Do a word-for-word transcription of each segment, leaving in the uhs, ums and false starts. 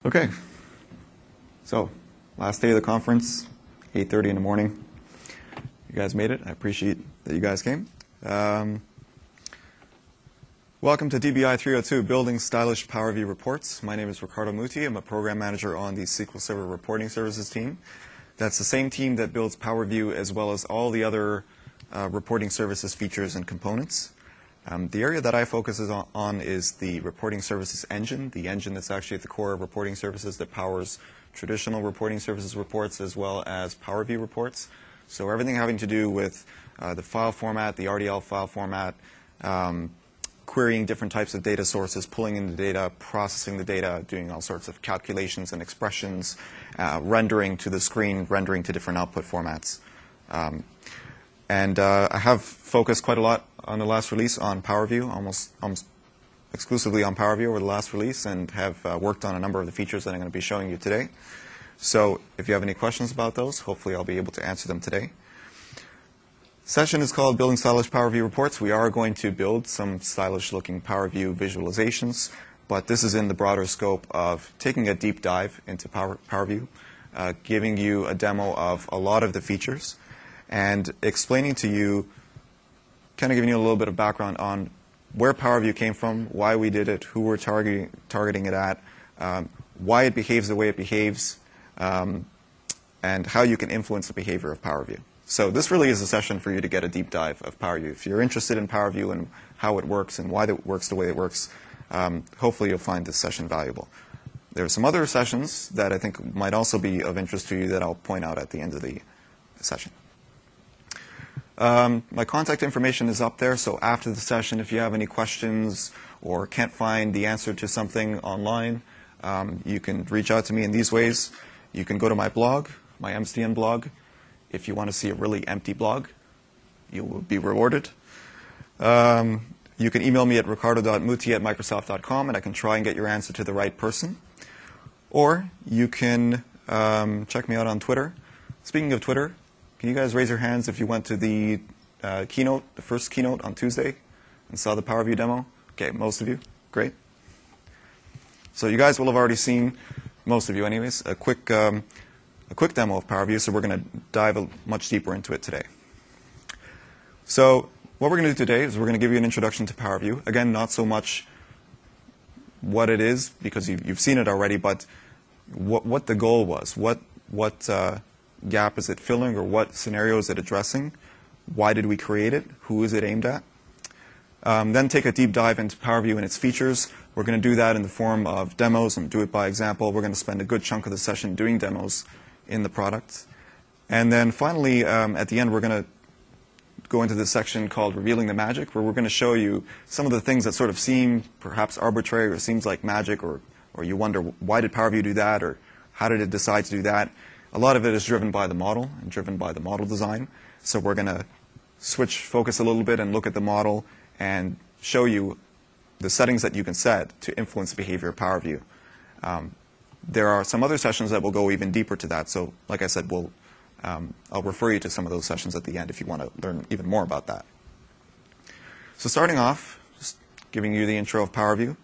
Okay, so last day of the conference, eight thirty in the morning. You guys made it. I appreciate that you guys came. Um, welcome to D B I three oh two, Building Stylish Power View Reports. My name is Ricardo Muti. I'm a program manager on the S Q L Server Reporting Services team. That's the same team that builds Power View as well as all the other uh, reporting services features and components. Um, the area that I focus on, on is the reporting services engine, the engine that's actually at the core of reporting services that powers traditional reporting services reports as well as Power View reports. So everything having to do with uh, the file format, the R D L file format, um, querying different types of data sources, pulling in the data, processing the data, doing all sorts of calculations and expressions, uh, rendering to the screen, rendering to different output formats. Um, and uh, I have focused quite a lot on the last release on Power View, almost, almost exclusively on Power View over the last release, and have uh, worked on a number of the features that I'm going to be showing you today. So if you have any questions about those, hopefully I'll be able to answer them today. Session is called Building Stylish Power View Reports. We are going to build some stylish-looking Power View visualizations, but this is in the broader scope of taking a deep dive into Power, Power View, uh, giving you a demo of a lot of the features, and explaining to you, kind of giving you a little bit of background on where Power View came from, why we did it, who we're targeting, targeting it at, um, why it behaves the way it behaves, um, and how you can influence the behavior of Power View. So this really is a session for you to get a deep dive of Power View. If you're interested in Power View and how it works and why it works the way it works, um, hopefully you'll find this session valuable. There are some other sessions that I think might also be of interest to you that I'll point out at the end of the session. Um, my contact information is up there, so after the session, if you have any questions or can't find the answer to something online, um, you can reach out to me in these ways. You can go to my blog, my M S D N blog. If you want to see a really empty blog, you will be rewarded. Um, you can email me at ricardo dot muti at microsoft dot com, and I can try and get your answer to the right person. Or you can um, check me out on Twitter. Speaking of Twitter, can you guys raise your hands if you went to the uh, keynote, the first keynote on Tuesday, and saw the Power View demo? Okay, most of you. Great. So you guys will have already seen, most of you anyways, a quick, um, a quick demo of Power View, so we're going to dive a, much deeper into it today. So what we're going to do today is we're going to give you an introduction to Power View. Again, not so much what it is, because you've, you've seen it already, but what, what the goal was, what, what uh, gap is it filling, or what scenario is it addressing? Why did we create it? Who is it aimed at? Um, then take a deep dive into Power View and its features. We're going to do that in the form of demos and do it by example. We're going to spend a good chunk of the session doing demos in the product. And then finally, um, at the end, we're going to go into this section called Revealing the Magic, where we're going to show you some of the things that sort of seem perhaps arbitrary or seems like magic, or, or you wonder, why did Power View do that, or how did it decide to do that? A lot of it is driven by the model and driven by the model design. So we're going to switch focus a little bit and look at the model and show you the settings that you can set to influence the behavior of Power View. Um, there are some other sessions that will go even deeper to that. So like I said, we'll, um, I'll refer you to some of those sessions at the end if you want to learn even more about that. So starting off, just giving you the intro of Power View.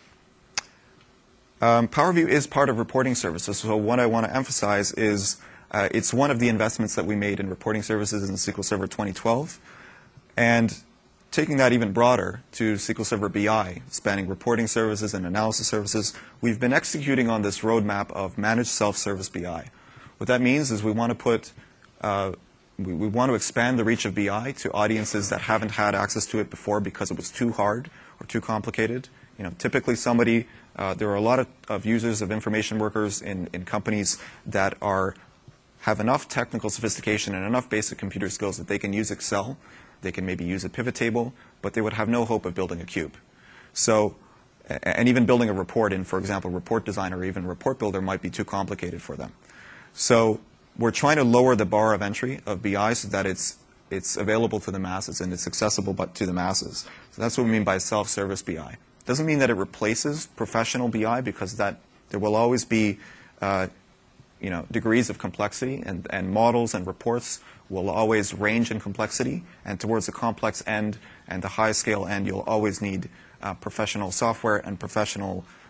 Um, Power View is part of reporting services, so what I want to emphasize is uh, it's one of the investments that we made in reporting services in S Q L Server twenty twelve, and taking that even broader to S Q L Server B I, spanning reporting services and analysis services, we've been executing on this roadmap of managed self-service B I. What that means is we want to put, uh, we, we want to expand the reach of B I to audiences that haven't had access to it before because it was too hard or too complicated. You know, typically somebody, uh, there are a lot of, of users, of information workers in, in companies that are, have enough technical sophistication and enough basic computer skills that they can use Excel. They can maybe use a pivot table, but they would have no hope of building a cube. So, and even building a report in, for example, Report Designer or even Report Builder might be too complicated for them. So we're trying to lower the bar of entry of B I so that it's, it's available to the masses and it's accessible but to the masses. So that's what we mean by self-service B I. Doesn't mean that it replaces professional B I, because that there will always be uh, you know, degrees of complexity, and, and models and reports will always range in complexity, and towards the complex end and the high scale end, you'll always need uh, professional software and professional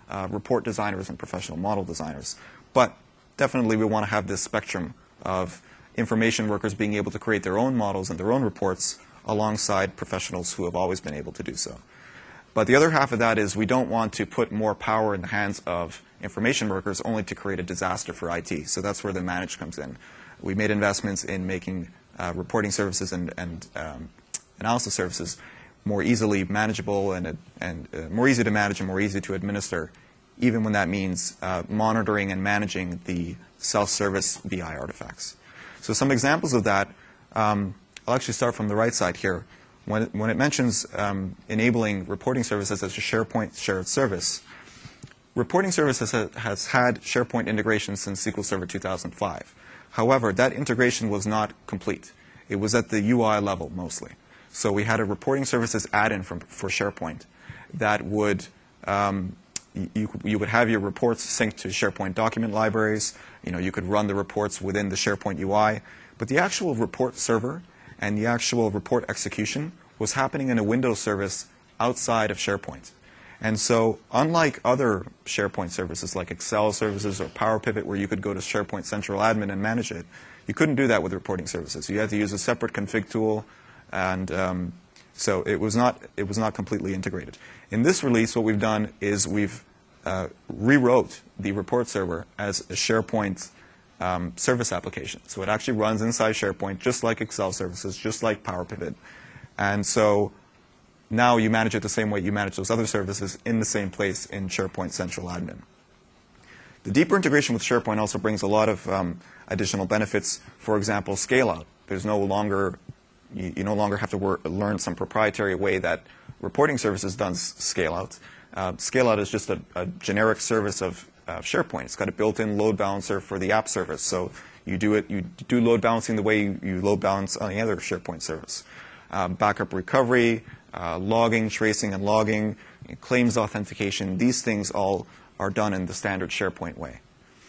uh, report designers and professional model designers. But definitely we want to have this spectrum of information workers being able to create their own models and their own reports alongside professionals who have always been able to do so. But the other half of that is we don't want to put more power in the hands of information workers only to create a disaster for I T. So that's where the manage comes in. We made investments in making uh, reporting services and, and um, analysis services more easily manageable and, and uh, more easy to manage and more easy to administer, even when that means uh, monitoring and managing the self-service B I artifacts. So some examples of that, um, I'll actually start from the right side here. When it, when it mentions um, enabling reporting services as a SharePoint shared service, reporting services has, has had SharePoint integration since S Q L Server two thousand five. However, that integration was not complete. It was at the U I level mostly. So we had a reporting services add-in for, for SharePoint that would, um, you, you would have your reports synced to SharePoint document libraries. You know, you could run the reports within the SharePoint U I. But the actual report server and the actual report execution was happening in a Windows service outside of SharePoint. And so unlike other SharePoint services like Excel services or PowerPivot where you could go to SharePoint Central Admin and manage it, you couldn't do that with reporting services. You had to use a separate config tool, and um, so it was not it was not completely integrated. In this release, what we've done is we've uh, rewrote the report server as a SharePoint um, service application. So it actually runs inside SharePoint just like Excel services, just like PowerPivot. And so now you manage it the same way you manage those other services in the same place in SharePoint Central Admin. The deeper integration with SharePoint also brings a lot of um, additional benefits. For example, scale out. There's no longer, you, you no longer have to work, learn some proprietary way that reporting services does scale out. Uh, scale out is just a, a generic service of uh, SharePoint. It's got a built-in load balancer for the app service. So you do it, you do load balancing the way you, you load balance on any other SharePoint service. Uh, backup recovery, uh, logging, tracing and logging, claims authentication, these things all are done in the standard SharePoint way.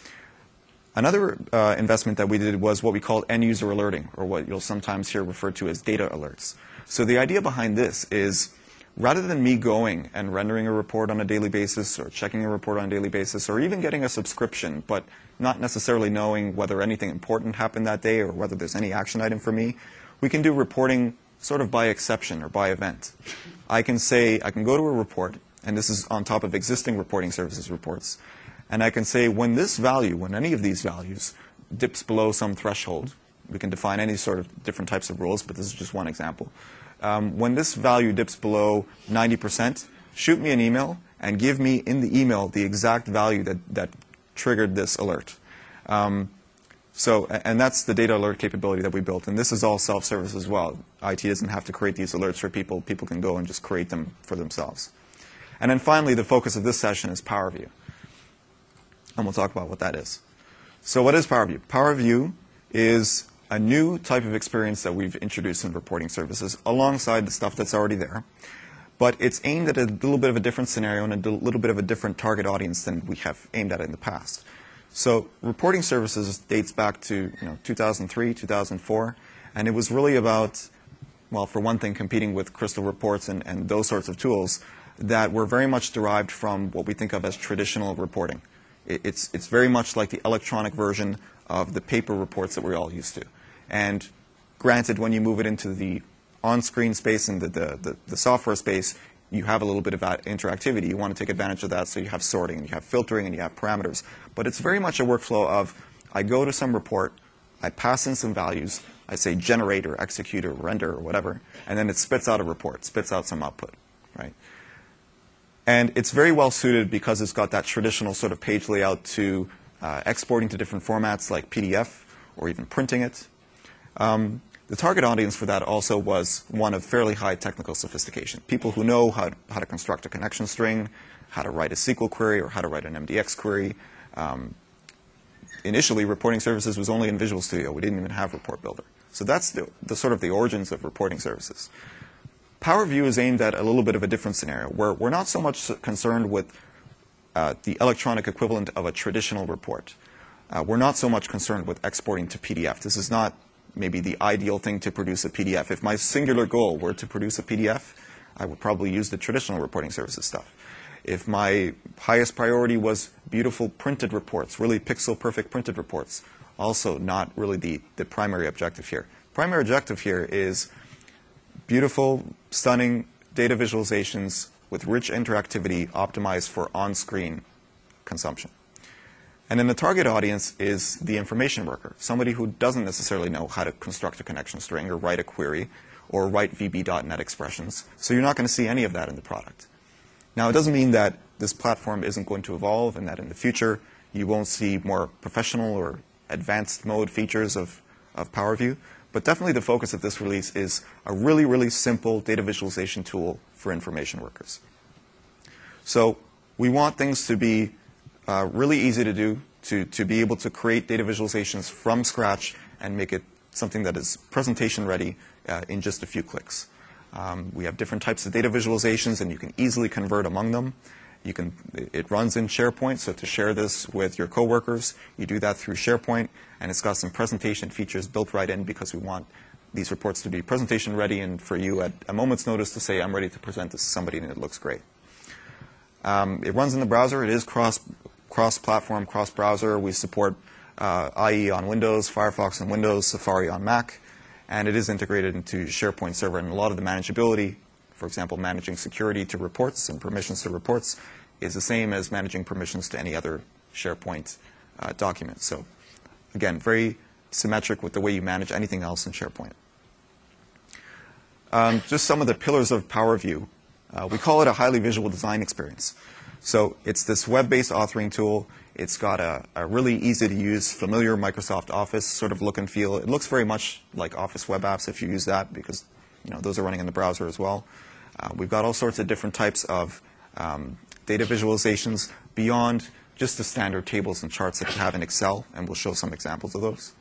Another uh, investment that we did was what we called end-user alerting, or what you'll sometimes hear referred to as data alerts. So the idea behind this is rather than me going and rendering a report on a daily basis or checking a report on a daily basis or even getting a subscription but not necessarily knowing whether anything important happened that day or whether there's any action item for me, we can do reporting sort of by exception or by event. I can say, I can go to a report, and this is on top of existing reporting services reports, and I can say when this value, when any of these values dips below some threshold, we can define any sort of different types of rules, but this is just one example. Um, when this value dips below ninety percent, shoot me an email and give me in the email the exact value that, that triggered this alert. Um, So, and that's the data alert capability that we built. And this is all self-service as well. I T doesn't have to create these alerts for people. People can go and just create them for themselves. And then finally, the focus of this session is PowerView. And we'll talk about what that is. So what is PowerView? PowerView is a new type of experience that we've introduced in reporting services alongside the stuff that's already there. But it's aimed at a little bit of a different scenario and a little bit of a different target audience than we have aimed at in the past. So reporting services dates back to you know, two thousand three, two thousand four, and it was really about, well, for one thing, competing with Crystal Reports and, and those sorts of tools that were very much derived from what we think of as traditional reporting. It, it's, it's very much like the electronic version of the paper reports that we're all used to. And granted, when you move it into the on-screen space and the, the, the, the software space, you have a little bit of interactivity. You want to take advantage of that, so you have sorting, and you have filtering, and you have parameters. But it's very much a workflow of I go to some report, I pass in some values, I say generate or execute or render or whatever, and then it spits out a report, spits out some output, right? And it's very well suited because it's got that traditional sort of page layout to uh, exporting to different formats like P D F or even printing it. Um, The target audience for that also was one of fairly high technical sophistication. People who know how, how to construct a connection string, how to write a S Q L query, or how to write an M D X query. Um, initially, reporting services was only in Visual Studio. We didn't even have Report Builder. So that's the, the sort of the origins of reporting services. PowerView is aimed at a little bit of a different scenario, where we're not so much concerned with uh, the electronic equivalent of a traditional report. Uh, we're not so much concerned with exporting to P D F. This is not maybe the ideal thing to produce a P D F. If my singular goal were to produce a P D F, I would probably use the traditional reporting services stuff. If my highest priority was beautiful printed reports, really pixel-perfect printed reports, also not really the, the primary objective here. Primary objective here is beautiful, stunning data visualizations with rich interactivity optimized for on-screen consumption. And then the target audience is the information worker, somebody who doesn't necessarily know how to construct a connection string or write a query or write V B dot net expressions. So you're not going to see any of that in the product. Now, it doesn't mean that this platform isn't going to evolve and that in the future you won't see more professional or advanced mode features of, of PowerView. But definitely the focus of this release is a really, really simple data visualization tool for information workers. So we want things to be uh, really easy to do, to, to be able to create data visualizations from scratch and make it something that is presentation ready uh, in just a few clicks. Um, we have different types of data visualizations, and you can easily convert among them. You can, it runs in SharePoint, so to share this with your coworkers, you do that through SharePoint, and it's got some presentation features built right in because we want these reports to be presentation ready and for you at a moment's notice to say, I'm ready to present this to somebody and it looks great. Um, it runs in the browser. It is cross, cross-platform, cross-browser. We support uh, I E on Windows, Firefox on Windows, Safari on Mac, and it is integrated into SharePoint Server. And a lot of the manageability, for example, managing security to reports and permissions to reports, is the same as managing permissions to any other SharePoint uh, document. So again, very symmetric with the way you manage anything else in SharePoint. Um, just some of the pillars of PowerView. Uh, we call it a highly visual design experience. So it's this web-based authoring tool. It's got a, a really easy-to-use, familiar Microsoft Office sort of look and feel. It looks very much like Office web apps if you use that, because you know those are running in the browser as well. Uh, we've got all sorts of different types of um, data visualizations beyond just the standard tables and charts that you have in Excel, and we'll show some examples of those.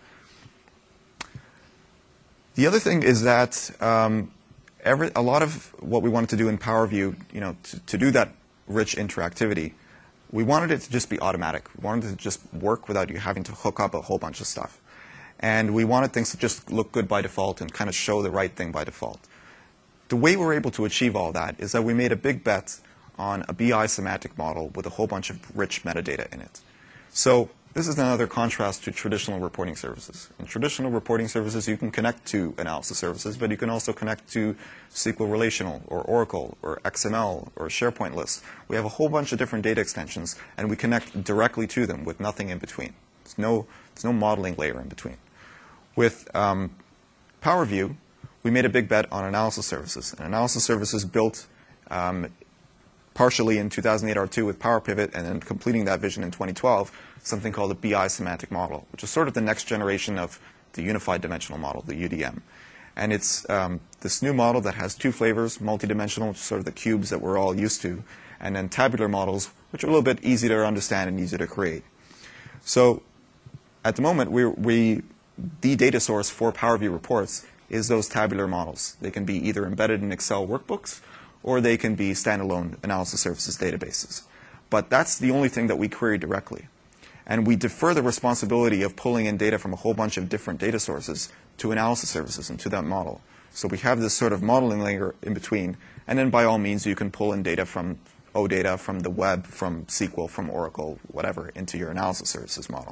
The other thing is that um, every, a lot of what we wanted to do in PowerView, you know, to, to do that rich interactivity, we wanted it to just be automatic. We wanted it to just work without you having to hook up a whole bunch of stuff. And we wanted things to just look good by default and kind of show the right thing by default. The way we're able to achieve all that is that we made a big bet on a B I semantic model with a whole bunch of rich metadata in it. So this is another contrast to traditional reporting services. In traditional reporting services, you can connect to analysis services, but you can also connect to S Q L Relational or Oracle or X M L or SharePoint lists. We have a whole bunch of different data extensions, and we connect directly to them with nothing in between. There's no, there's no modeling layer in between. With um, PowerView, we made a big bet on analysis services. And analysis services built um, partially in two thousand eight R two with PowerPivot, and then completing that vision in twenty twelve, something called the B I semantic model, which is sort of the next generation of the unified dimensional model, the U D M. And it's um, this new model that has two flavors, multidimensional, which is sort of the cubes that we're all used to, and then tabular models, which are a little bit easier to understand and easier to create. So at the moment, we, we the data source for PowerView reports is those tabular models. They can be either embedded in Excel workbooks, or they can be standalone analysis services databases. But that's the only thing that we query directly. And we defer the responsibility of pulling in data from a whole bunch of different data sources to analysis services and to that model. So we have this sort of modeling layer in between. And then by all means, you can pull in data from OData, from the web, from S Q L, from Oracle, whatever, into your analysis services model.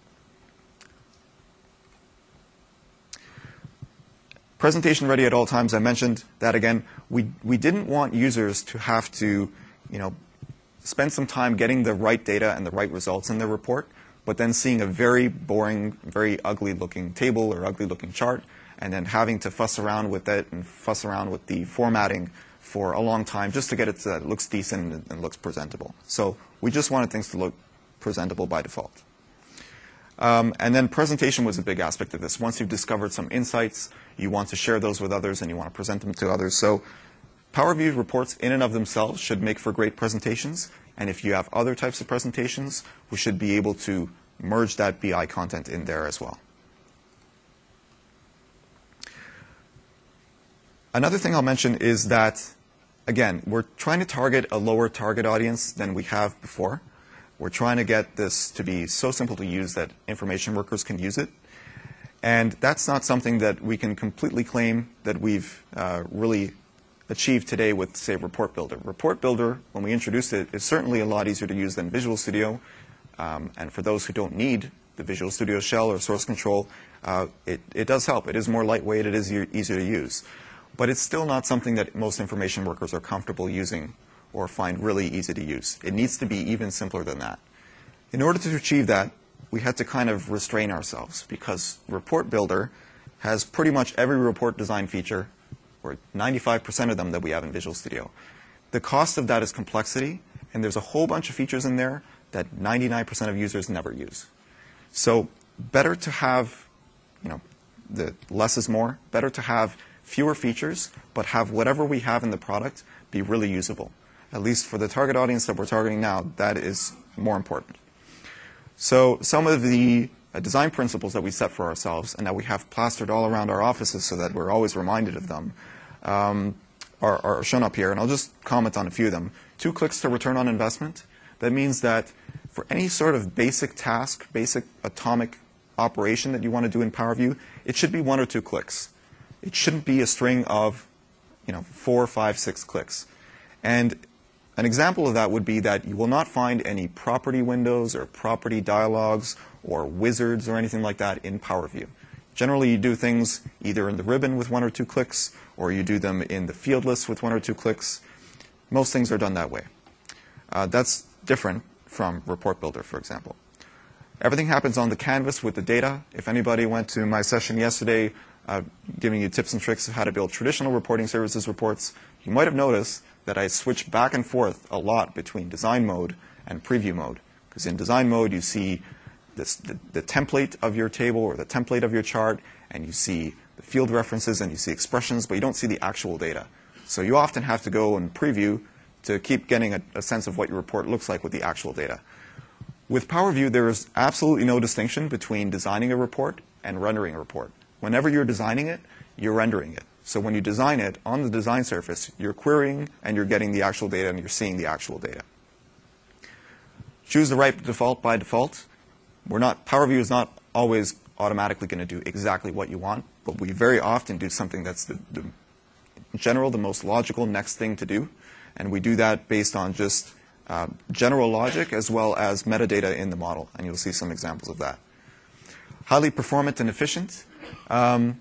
Presentation ready at all times. I mentioned that again. We, we didn't want users to have to, you know, spend some time getting the right data and the right results in their report, but then seeing a very boring, very ugly-looking table or ugly-looking chart, and then having to fuss around with it and fuss around with the formatting for a long time just to get it so that it looks decent and, and looks presentable. So we just wanted things to look presentable by default. Um, and then presentation was a big aspect of this. Once you've discovered some insights, you want to share those with others and you want to present them to others. So PowerView reports in and of themselves should make for great presentations. And if you have other types of presentations, we should be able to merge that B I content in there as well. Another thing I'll mention is that, again, we're trying to target a lower target audience than we have before. We're trying to get this to be so simple to use that information workers can use it. And that's not something that we can completely claim that we've uh, really achieve today with, say, Report Builder. Report Builder, when we introduced it, is certainly a lot easier to use than Visual Studio. Um, and for those who don't need the Visual Studio shell or source control, uh, it, it does help. It is more lightweight. It is e- easier to use. But it's still not something that most information workers are comfortable using or find really easy to use. It needs to be even simpler than that. In order to achieve that, we had to kind of restrain ourselves because Report Builder has pretty much every report design feature, or ninety-five percent of them that we have in Visual Studio. The cost of that is complexity, and there's a whole bunch of features in there that ninety-nine percent of users never use. So better to have, you know, the less is more, better to have fewer features, but have whatever we have in the product be really usable. At least for the target audience that we're targeting now, that is more important. So some of the uh, design principles that we set for ourselves and that we have plastered all around our offices so that we're always reminded of them um, are, are shown up here. And I'll just comment on a few of them. Two clicks to return on investment. That means that for any sort of basic task, basic atomic operation that you want to do in PowerView, it should be one or two clicks. It shouldn't be a string of, you know, four, five, six clicks. And an example of that would be that you will not find any property windows or property dialogues or wizards or anything like that in PowerView. Generally, you do things either in the ribbon with one or two clicks, or you do them in the field list with one or two clicks. Most things are done that way. Uh, that's different from Report Builder, for example. Everything happens on the canvas with the data. If anybody went to my session yesterday uh, giving you tips and tricks of how to build traditional reporting services reports, you might have noticed that I switch back and forth a lot between design mode and preview mode. Because in design mode, you see this, the, the template of your table or the template of your chart, and you see the field references and you see expressions, but you don't see the actual data. So you often have to go and preview to keep getting a, a sense of what your report looks like with the actual data. With PowerView, there is absolutely no distinction between designing a report and rendering a report. Whenever you're designing it, you're rendering it. So when you design it on the design surface, you're querying and you're getting the actual data and you're seeing the actual data. Choose the right default by default. We're not, PowerView is not always automatically going to do exactly what you want, but we very often do something that's the, the in general the most logical next thing to do. And we do that based on just uh, general logic as well as metadata in the model. And you'll see some examples of that. Highly performant and efficient. Um,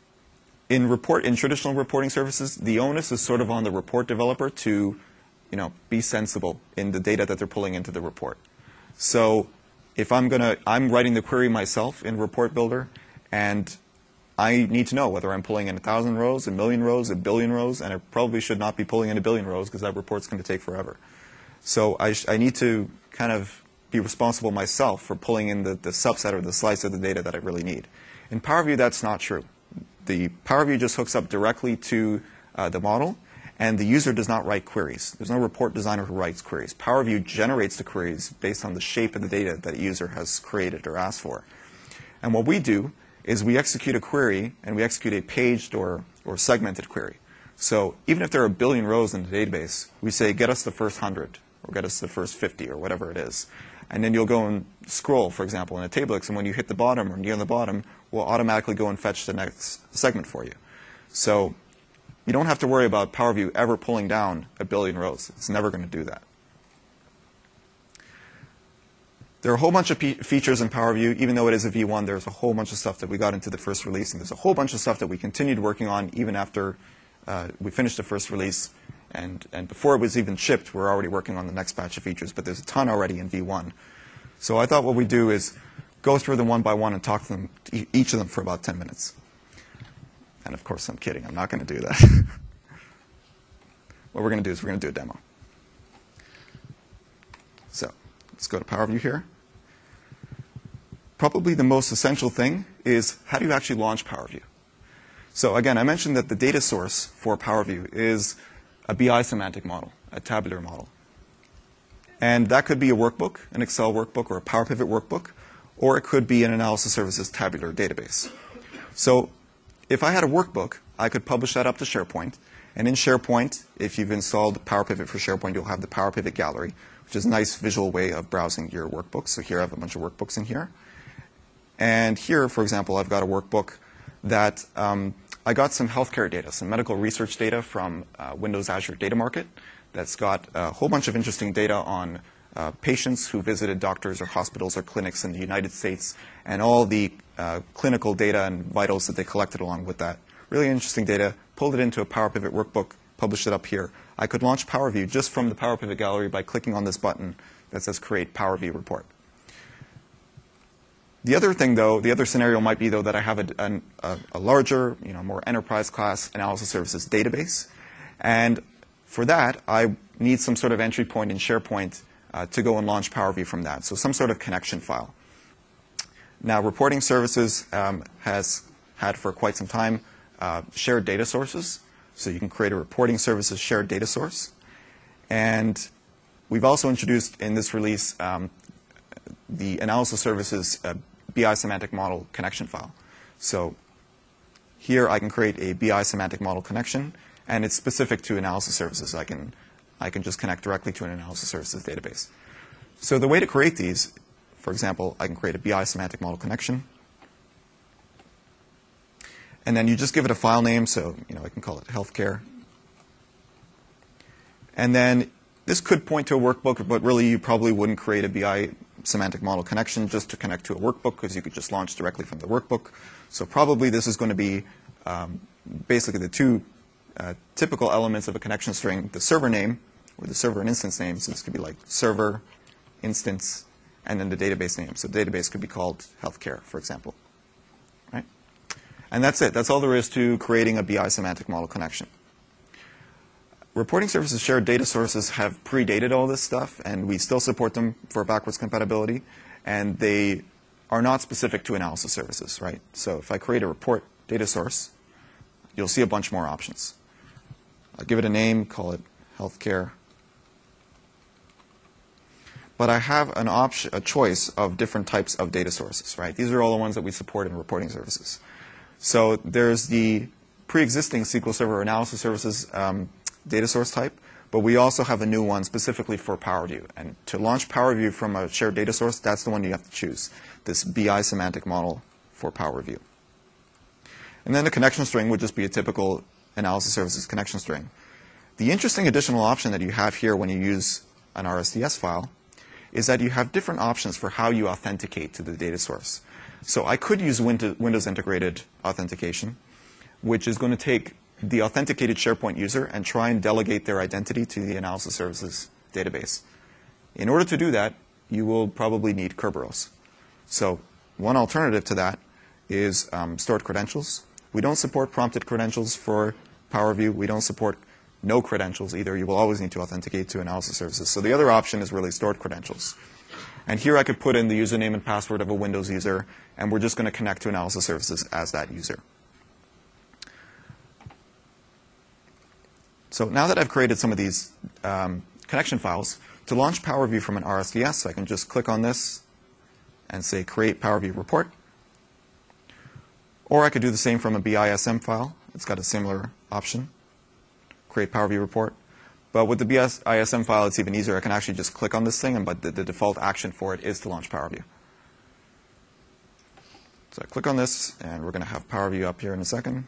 In report in traditional reporting services, the onus is sort of on the report developer to, you know, be sensible in the data that they're pulling into the report. So if I'm gonna, I'm writing the query myself in Report Builder, and I need to know whether I'm pulling in a thousand rows, a million rows, a billion rows, and I probably should not be pulling in a billion rows because that report's going to take forever. So I, sh I need to kind of be responsible myself for pulling in the, the subset or the slice of the data that I really need. In PowerView, that's not true. The PowerView just hooks up directly to uh, the model, and the user does not write queries. There's no report designer who writes queries. PowerView generates the queries based on the shape of the data that a user has created or asked for. And what we do is we execute a query, and we execute a paged or, or segmented query. So even if there are a billion rows in the database, we say, get us the first hundred, or get us the first fifty, or whatever it is. And then you'll go and scroll, for example, in a TableX, and when you hit the bottom or near the bottom, we'll automatically go and fetch the next segment for you. So you don't have to worry about PowerView ever pulling down a billion rows. It's never going to do that. There are a whole bunch of features in PowerView. Even though it is a V one, there's a whole bunch of stuff that we got into the first release, and there's a whole bunch of stuff that we continued working on even after uh, we finished the first release. And, and before it was even shipped, we're already working on the next batch of features, but there's a ton already in V one. So I thought what we'd do is go through them one by one and talk to them, each of them for about ten minutes. And of course, I'm kidding. I'm not going to do that. What we're going to do is we're going to do a demo. So let's go to PowerView here. Probably the most essential thing is how do you actually launch PowerView? So again, I mentioned that the data source for PowerView is a B I semantic model, a tabular model. And that could be a workbook, an Excel workbook, or a Power Pivot workbook, or it could be an analysis services tabular database. So if I had a workbook, I could publish that up to SharePoint. And in SharePoint, if you've installed Power Pivot for SharePoint, you'll have the Power Pivot gallery, which is a nice visual way of browsing your workbooks. So here I have a bunch of workbooks in here. And here, for example, I've got a workbook that um, I got some healthcare data, some medical research data from uh, Windows Azure Data Market that's got a whole bunch of interesting data on uh, patients who visited doctors or hospitals or clinics in the United States and all the uh, clinical data and vitals that they collected along with that. Really interesting data. Pulled it into a Power Pivot workbook, published it up here. I could launch Power View just from the Power Pivot gallery by clicking on this button that says Create Power View Report. The other thing, though, the other scenario might be, though, that I have a, a, a larger, you know, more enterprise-class analysis services database. And for that, I need some sort of entry point in SharePoint uh, to go and launch Power View from that, so some sort of connection file. Now, reporting services um, has had for quite some time uh, shared data sources. So you can create a reporting services shared data source. And we've also introduced in this release um, the analysis services uh, B I semantic model connection file. So here I can create a B I semantic model connection, and it's specific to analysis services. I can, I can just connect directly to an analysis services database. So the way to create these, for example, I can create a B I semantic model connection. And then you just give it a file name, so you know I can call it healthcare. And then this could point to a workbook, but really you probably wouldn't create a B I semantic model connection just to connect to a workbook, because you could just launch directly from the workbook. So probably this is going to be um, basically the two uh, typical elements of a connection string, the server name, or the server and instance name. So this could be like server, instance, and then the database name. So the database could be called healthcare, for example. Right? And that's it. That's all there is to creating a B I semantic model connection. Reporting services shared data sources have predated all this stuff, and we still support them for backwards compatibility. And they are not specific to analysis services, right? So if I create a report data source, you'll see a bunch more options. I'll give it a name, call it healthcare. But I have an option, a choice of different types of data sources, right? These are all the ones that we support in reporting services. So there's the pre-existing S Q L Server analysis services um, data source type, but we also have a new one specifically for Power View. And to launch Power View from a shared data source, that's the one you have to choose, this B I semantic model for Power View. And then the connection string would just be a typical analysis services connection string. The interesting additional option that you have here when you use an R S D S file is that you have different options for how you authenticate to the data source. So I could use Windows Integrated Authentication, which is going to take the authenticated SharePoint user and try and delegate their identity to the analysis services database. In order to do that, you will probably need Kerberos. So one alternative to that is um, stored credentials. We don't support prompted credentials for Power View. We don't support no credentials either. You will always need to authenticate to analysis services. So the other option is really stored credentials. And here I could put in the username and password of a Windows user, and we're just going to connect to analysis services as that user. So now that I've created some of these um, connection files, to launch Power View from an R S D S, I can just click on this and say Create Power View Report. Or I could do the same from a B I S M file. It's got a similar option, Create Power View Report. But with the B I S M file, it's even easier. I can actually just click on this thing, and but the, the default action for it is to launch Power View. So I click on this, and we're going to have Power View up here in a second.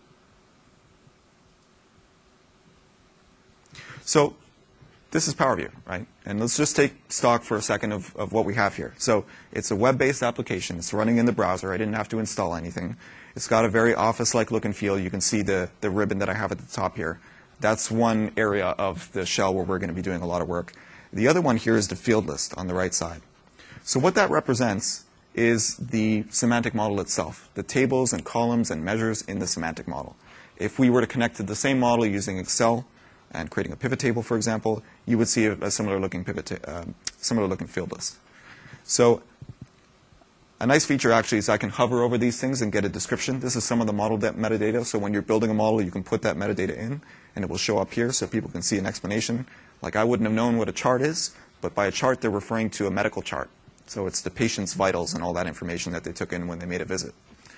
So this is Power View, right? And let's just take stock for a second of, of what we have here. So it's a web-based application. It's running in the browser. I didn't have to install anything. It's got a very Office-like look and feel. You can see the, the ribbon that I have at the top here. That's one area of the shell where we're going to be doing a lot of work. The other one here is the field list on the right side. So what that represents is the semantic model itself, the tables and columns and measures in the semantic model. If we were to connect to the same model using Excel and creating a pivot table, for example, you would see a, a similar looking pivot, uh, similar looking field list. So a nice feature actually is I can hover over these things and get a description. This is some of the model metadata. So when you're building a model, you can put that metadata in, and it will show up here so people can see an explanation. Like I wouldn't have known what a chart is, but by a chart they're referring to a medical chart. So it's the patient's vitals and all that information that they took in when they made a visit.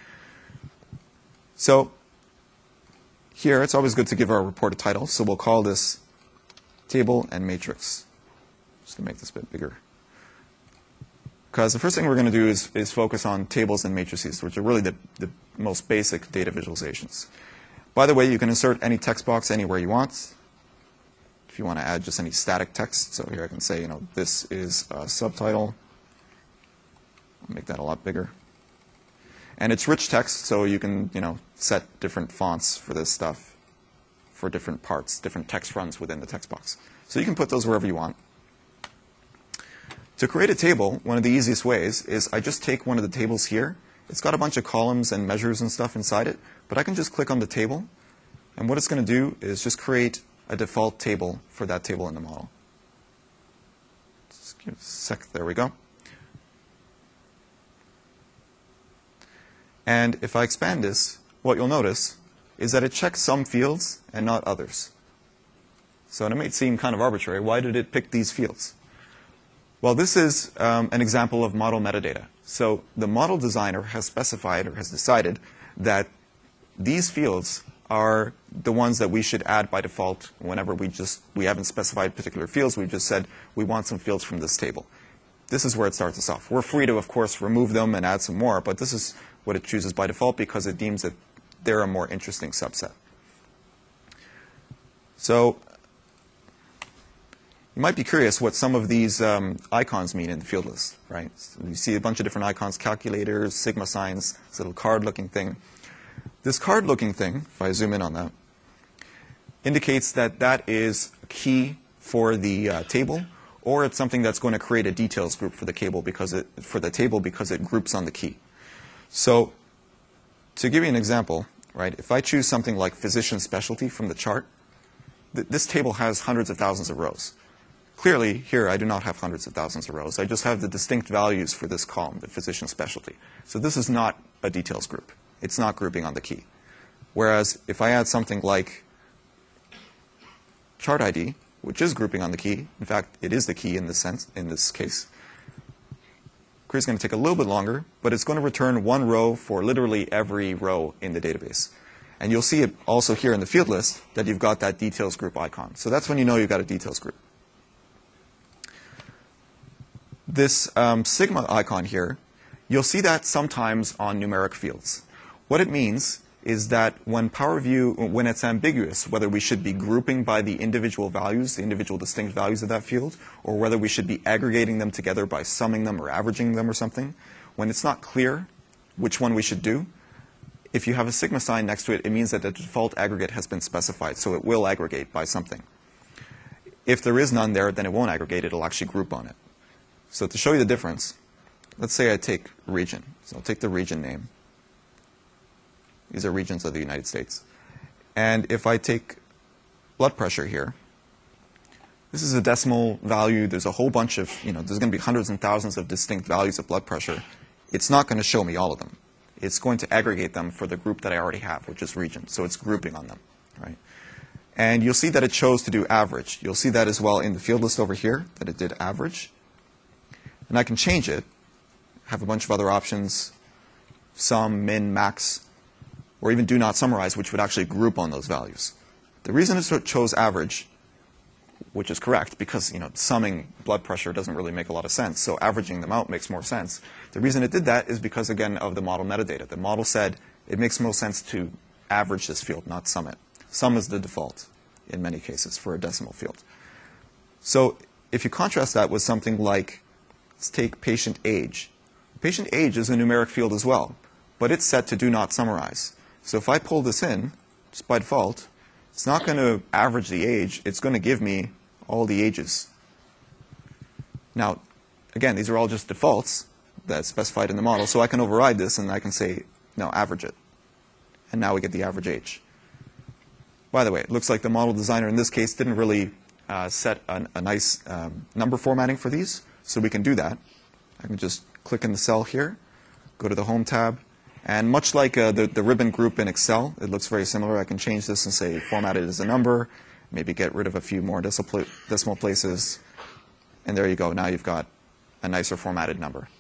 So here, it's always good to give our report a title. So we'll call this Table and Matrix. Just to make this a bit bigger. Because the first thing we're going to do is, is focus on tables and matrices, which are really the, the most basic data visualizations. By the way, you can insert any text box anywhere you want. If you want to add just any static text, so here I can say, you know, this is a subtitle. I'll make that a lot bigger. And it's rich text, so you can, you know, set different fonts for this stuff, for different parts, different text runs within the text box. So you can put those wherever you want. To create a table, one of the easiest ways is I just take one of the tables here. It's got a bunch of columns and measures and stuff inside it, but I can just click on the table, and what it's going to do is just create a default table for that table in the model. Just give it a sec. There we go. And if I expand this, what you'll notice is that it checks some fields and not others. So it may seem kind of arbitrary. Why did it pick these fields? Well, this is um, an example of model metadata. So the model designer has specified or has decided that these fields are the ones that we should add by default whenever we just we haven't specified particular fields. We've just said we want some fields from this table. This is where it starts us off. We're free to, of course, remove them and add some more, but this is what it chooses by default because it deems that they're a more interesting subset. So you might be curious what some of these um, icons mean in the field list, right? So you see a bunch of different icons, calculators, sigma signs, this little card-looking thing. This card-looking thing, if I zoom in on that, indicates that that is a key for the uh, table, or it's something that's going to create a details group for the table because it for the table because it groups on the key. So to give you an example, right? If I choose something like physician specialty from the chart, th this table has hundreds of thousands of rows. Clearly, here I do not have hundreds of thousands of rows. I just have the distinct values for this column, the physician specialty. So this is not a details group. It's not grouping on the key. Whereas if I add something like chart I D, which is grouping on the key, in fact, it is the key in this sense, in this case, query is going to take a little bit longer, but it's going to return one row for literally every row in the database. And you'll see it also here in the field list that you've got that details group icon. So that's when you know you've got a details group. This um, sigma icon here, you'll see that sometimes on numeric fields. What it means is that when PowerView, when it's ambiguous, whether we should be grouping by the individual values, the individual distinct values of that field, or whether we should be aggregating them together by summing them or averaging them or something, when it's not clear which one we should do, if you have a sigma sign next to it, it means that the default aggregate has been specified, so it will aggregate by something. If there is none there, then it won't aggregate, it'll actually group on it. So to show you the difference, let's say I take region. So I'll take the region name. These are regions of the United States. And if I take blood pressure here, this is a decimal value. There's a whole bunch of, you know, there's going to be hundreds and thousands of distinct values of blood pressure. It's not going to show me all of them. It's going to aggregate them for the group that I already have, which is region. So it's grouping on them, right? And you'll see that it chose to do average. You'll see that as well in the field list over here, that it did average. And I can change it, have a bunch of other options, sum, min, max, or even do not summarize, which would actually group on those values. The reason it chose average, which is correct, because you know summing blood pressure doesn't really make a lot of sense, so averaging them out makes more sense. The reason it did that is because, again, of the model metadata. The model said it makes most sense to average this field, not sum it. Sum is the default in many cases for a decimal field. So if you contrast that with something like, let's take patient age. Patient age is a numeric field as well, but it's set to do not summarize. So if I pull this in, just by default, it's not going to average the age. It's going to give me all the ages. Now, again, these are all just defaults that's specified in the model, so I can override this and I can say, no, average it. And now we get the average age. By the way, it looks like the model designer in this case didn't really uh, set a, a nice um, number formatting for these. So we can do that. I can just click in the cell here, go to the Home tab, and much like uh, the, the ribbon group in Excel, it looks very similar. I can change this and say format it as a number, maybe get rid of a few more decimal, decimal places, and there you go. Now you've got a nicer formatted number.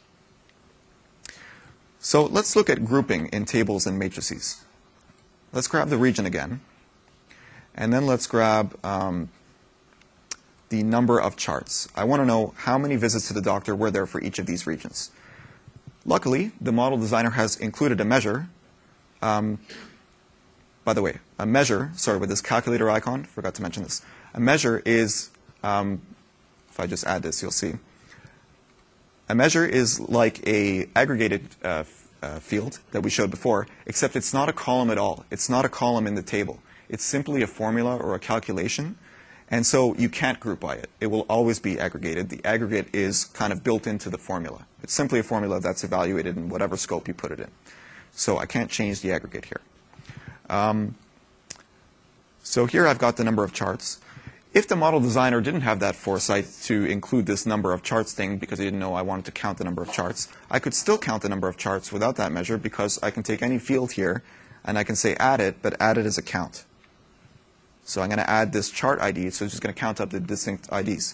So let's look at grouping in tables and matrices. Let's grab the region again, and then let's grab um, the number of charts. I want to know how many visits to the doctor were there for each of these regions. Luckily, the model designer has included a measure. Um, by the way, a measure, sorry, with this calculator icon, forgot to mention this. A measure is, um, if I just add this, you'll see. A measure is like a aggregated uh, uh, field that we showed before, except it's not a column at all. It's not a column in the table. It's simply a formula or a calculation. And so you can't group by it. It will always be aggregated. The aggregate is kind of built into the formula. It's simply a formula that's evaluated in whatever scope you put it in. So I can't change the aggregate here. Um, so here I've got the number of charts. If the model designer didn't have that foresight to include this number of charts thing because he didn't know I wanted to count the number of charts, I could still count the number of charts without that measure because I can take any field here and I can say add it, but add it as a count. So I'm going to add this chart I D, so it's just going to count up the distinct I Ds.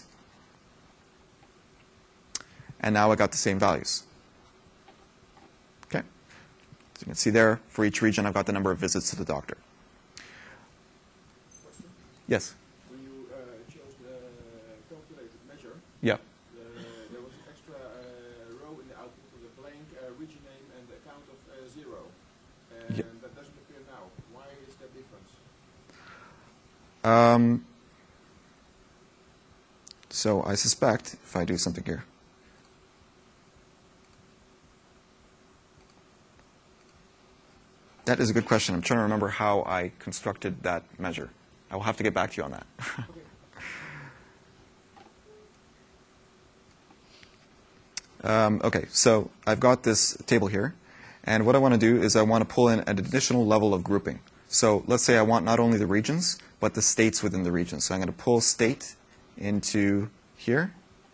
And now I got the same values. Okay? So you can see there, for each region, I've got the number of visits to the doctor. Question? Yes? When you uh, chose the calculated measure, Yeah. the, there was an extra uh, row in the output with a blank uh, region name and a count of uh, zero. And Yeah. that doesn't appear now. Why is that difference? Um, so I suspect, if I do something here, that is a good question. I'm trying to remember how I constructed that measure. I will have to get back to you on that. um, okay, so I've got this table here. And what I want to do is I want to pull in an additional level of grouping. So let's say I want not only the regions, but the states within the region. So I'm going to pull state into here.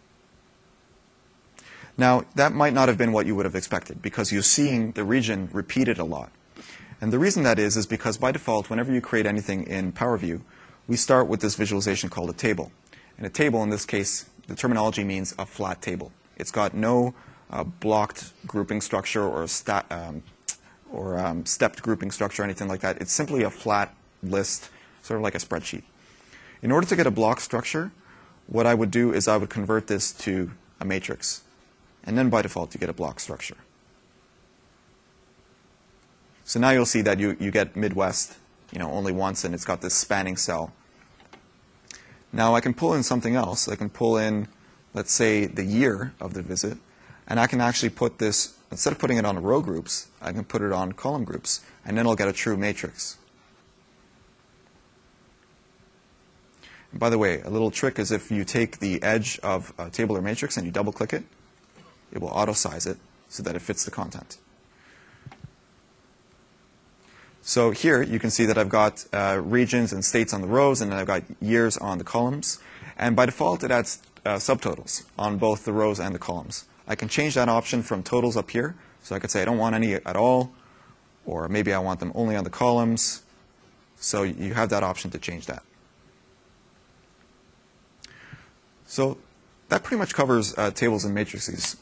Now, that might not have been what you would have expected because you're seeing the region repeated a lot. And the reason that is is because by default, whenever you create anything in Power View, we start with this visualization called a table. And a table, in this case, the terminology means a flat table. It's got no uh, blocked grouping structure or, sta um, or um, stepped grouping structure or anything like that. It's simply a flat list, sort of like a spreadsheet. In order to get a block structure, what I would do is I would convert this to a matrix. And then by default, you get a block structure. So now you'll see that you, you get Midwest you know, only once, and it's got this spanning cell. Now I can pull in something else. I can pull in, let's say, the year of the visit, and I can actually put this, instead of putting it on row groups, I can put it on column groups, and then I'll get a true matrix. And by the way, a little trick is if you take the edge of a table or matrix and you double-click it, it will auto-size it so that it fits the content. So here you can see that I've got uh, regions and states on the rows, and then I've got years on the columns. And by default, it adds uh, subtotals on both the rows and the columns. I can change that option from totals up here. So I could say I don't want any at all, or maybe I want them only on the columns. So you have that option to change that. So that pretty much covers uh, tables and matrices.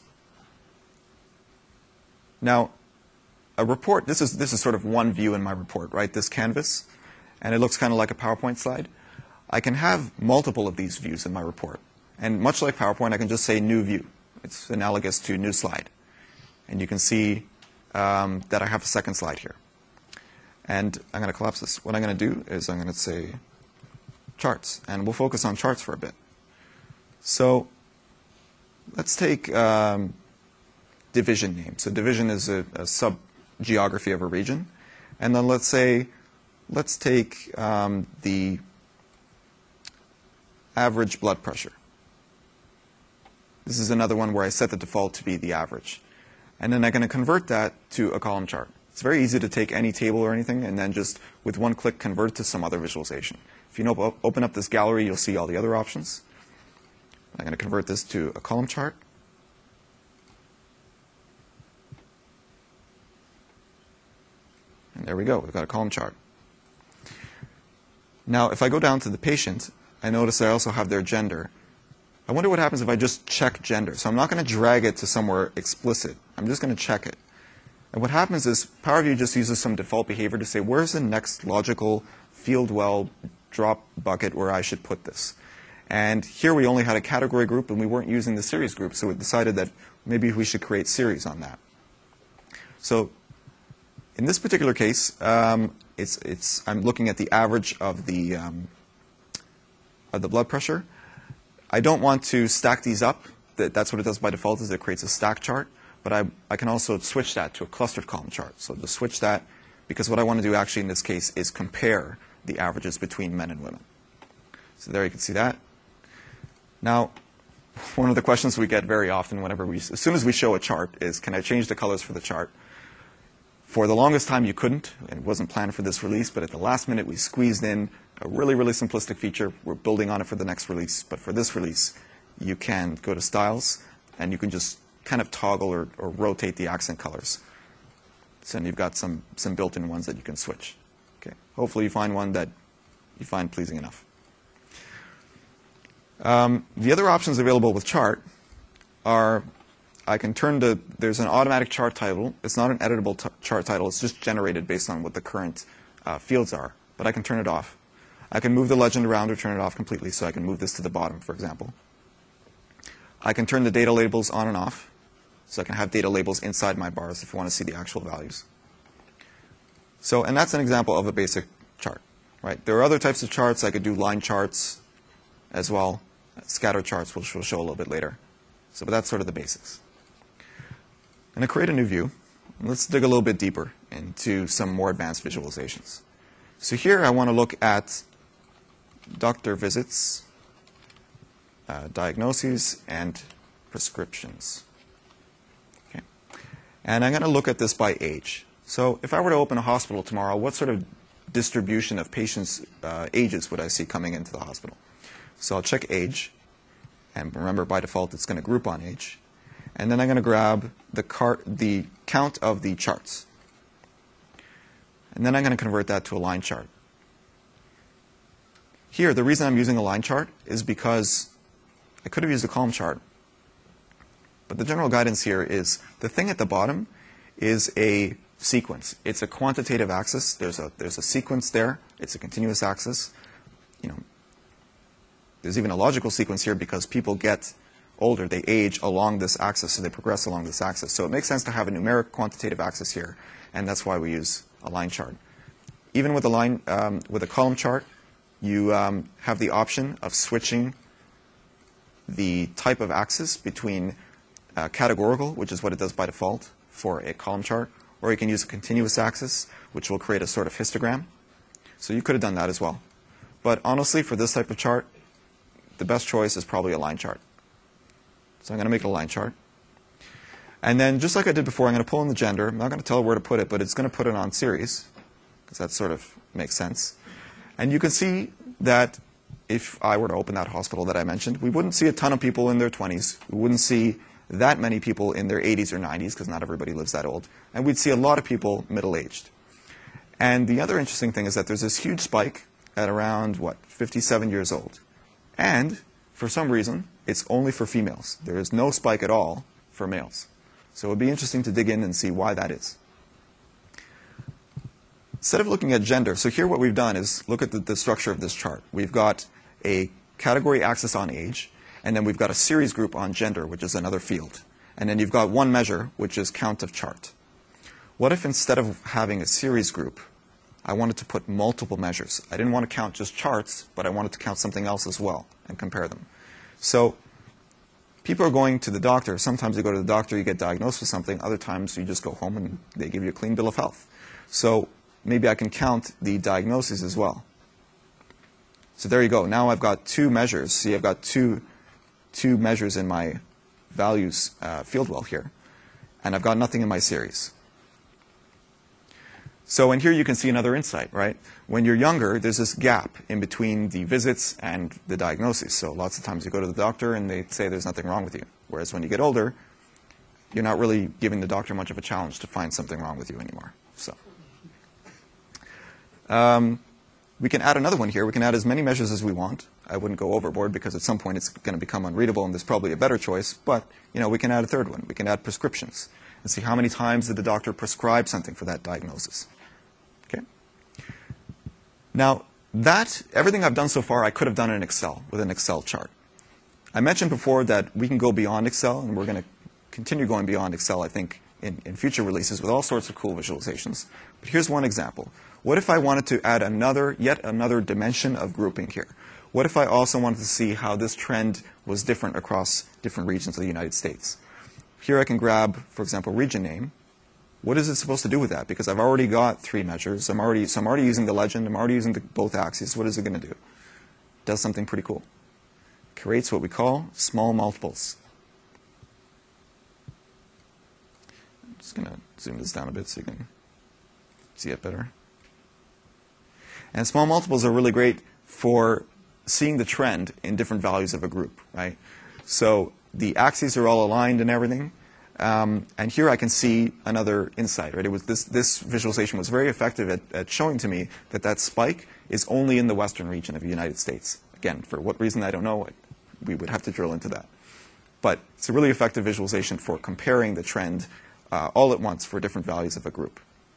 Now, a report, this is, this is sort of one view in my report, right? This canvas, and it looks kind of like a PowerPoint slide. I can have multiple of these views in my report. And much like PowerPoint, I can just say new view. It's analogous to new slide. And you can see um, that I have a second slide here. And I'm going to collapse this. What I'm going to do is I'm going to say charts. And we'll focus on charts for a bit. So let's take um, division name. So division is a, a sub-geography of a region. And then let's say, let's take um, the average blood pressure. This is another one where I set the default to be the average. And then I'm going to convert that to a column chart. It's very easy to take any table or anything and then just with one click convert it to some other visualization. If you know, open up this gallery, you'll see all the other options. I'm going to convert this to a column chart. And there we go. We've got a column chart. Now, if I go down to the patient, I notice I also have their gender. I wonder what happens if I just check gender. So I'm not going to drag it to somewhere explicit. I'm just going to check it. And what happens is Power View just uses some default behavior to say, where's the next logical field well drop bucket where I should put this? And here we only had a category group, and we weren't using the series group, so we decided that maybe we should create series on that. So in this particular case, um, it's, it's, I'm looking at the average of the, um, of the blood pressure. I don't want to stack these up. That, that's what it does by default, is it creates a stack chart. But I, I can also switch that to a clustered column chart. So just switch that, because what I want to do actually in this case is compare the averages between men and women. So there you can see that. Now, one of the questions we get very often whenever we, as soon as we show a chart, is can I change the colors for the chart? For the longest time you couldn't, and it wasn't planned for this release, but at the last minute we squeezed in a really, really simplistic feature. We're building on it for the next release, but for this release, you can go to Styles, and you can just kind of toggle or, or rotate the accent colors. So you've got some, some built-in ones that you can switch. Okay. Hopefully you find one that you find pleasing enough. Um, the other options available with chart are, I can turn to, there's an automatic chart title. It's not an editable t chart title. It's just generated based on what the current uh, fields are. But I can turn it off. I can move the legend around or turn it off completely. So I can move this to the bottom, for example. I can turn the data labels on and off. So I can have data labels inside my bars if I want to see the actual values. So, and that's an example of a basic chart, right? There are other types of charts. I could do line charts as well. Scatter charts, which we'll show a little bit later. So, but that's sort of the basics. I'm going to create a new view. Let's dig a little bit deeper into some more advanced visualizations. So here I want to look at doctor visits, uh, diagnoses, and prescriptions. Okay. And I'm going to look at this by age. So if I were to open a hospital tomorrow, what sort of distribution of patients' uh, ages would I see coming into the hospital? So I'll check age, and remember by default it's going to group on age. And then I'm going to grab the, cart, the count of the charts. And then I'm going to convert that to a line chart. Here, the reason I'm using a line chart is because I could have used a column chart. But the general guidance here is the thing at the bottom is a sequence. It's a quantitative axis. There's a, there's a sequence there. It's a continuous axis. You know, there's even a logical sequence here because people get older. They age along this axis, so they progress along this axis. So it makes sense to have a numeric quantitative axis here, and that's why we use a line chart. Even with a line, um, with a column chart, you um, have the option of switching the type of axis between uh, categorical, which is what it does by default for a column chart, or you can use a continuous axis, which will create a sort of histogram. So you could have done that as well. But honestly, for this type of chart, the best choice is probably a line chart. So I'm going to make it a line chart. And then, just like I did before, I'm going to pull in the gender. I'm not going to tell it where to put it, but it's going to put it on series, because that sort of makes sense. And you can see that if I were to open that hospital that I mentioned, we wouldn't see a ton of people in their twenties. We wouldn't see that many people in their eighties or nineties, because not everybody lives that old. And we'd see a lot of people middle-aged. And the other interesting thing is that there's this huge spike at around, what, fifty-seven years old. And for some reason, it's only for females. There is no spike at all for males. So it would be interesting to dig in and see why that is. Instead of looking at gender, so here what we've done is look at the, the structure of this chart. We've got a category axis on age, and then we've got a series group on gender, which is another field. And then you've got one measure, which is count of chart. What if instead of having a series group, I wanted to put multiple measures? I didn't want to count just charts, but I wanted to count something else as well and compare them. So people are going to the doctor. Sometimes you go to the doctor, you get diagnosed with something. Other times you just go home and they give you a clean bill of health. So maybe I can count the diagnoses as well. So there you go. Now I've got two measures. See, I've got two, two measures in my values uh, field well here. And I've got nothing in my series. So, and here you can see another insight, right? When you're younger, there's this gap in between the visits and the diagnoses. So lots of times you go to the doctor and they say there's nothing wrong with you. Whereas when you get older, you're not really giving the doctor much of a challenge to find something wrong with you anymore. So, um, we can add another one here. We can add as many measures as we want. I wouldn't go overboard because at some point it's going to become unreadable and there's probably a better choice. But, you know, we can add a third one. We can add prescriptions and see how many times did the doctor prescribe something for that diagnosis. Okay. Now, that, everything I've done so far, I could have done in Excel, with an Excel chart. I mentioned before that we can go beyond Excel, and we're going to continue going beyond Excel, I think, in, in future releases with all sorts of cool visualizations. But here's one example. What if I wanted to add another, yet another dimension of grouping here? What if I also wanted to see how this trend was different across different regions of the United States? Here I can grab, for example, region name. What is it supposed to do with that? Because I've already got three measures. I'm already, so I'm already using the legend. I'm already using the, both axes. What is it going to do? It does something pretty cool. Creates what we call small multiples. I'm just going to zoom this down a bit so you can see it better. And small multiples are really great for seeing the trend in different values of a group, right? So the axes are all aligned and everything. Um, and here I can see another insight, right? It was this, this visualization was very effective at, at showing to me that that spike is only in the western region of the United States. Again, for what reason, I don't know. We would have to drill into that. But it's a really effective visualization for comparing the trend uh, all at once for different values of a group.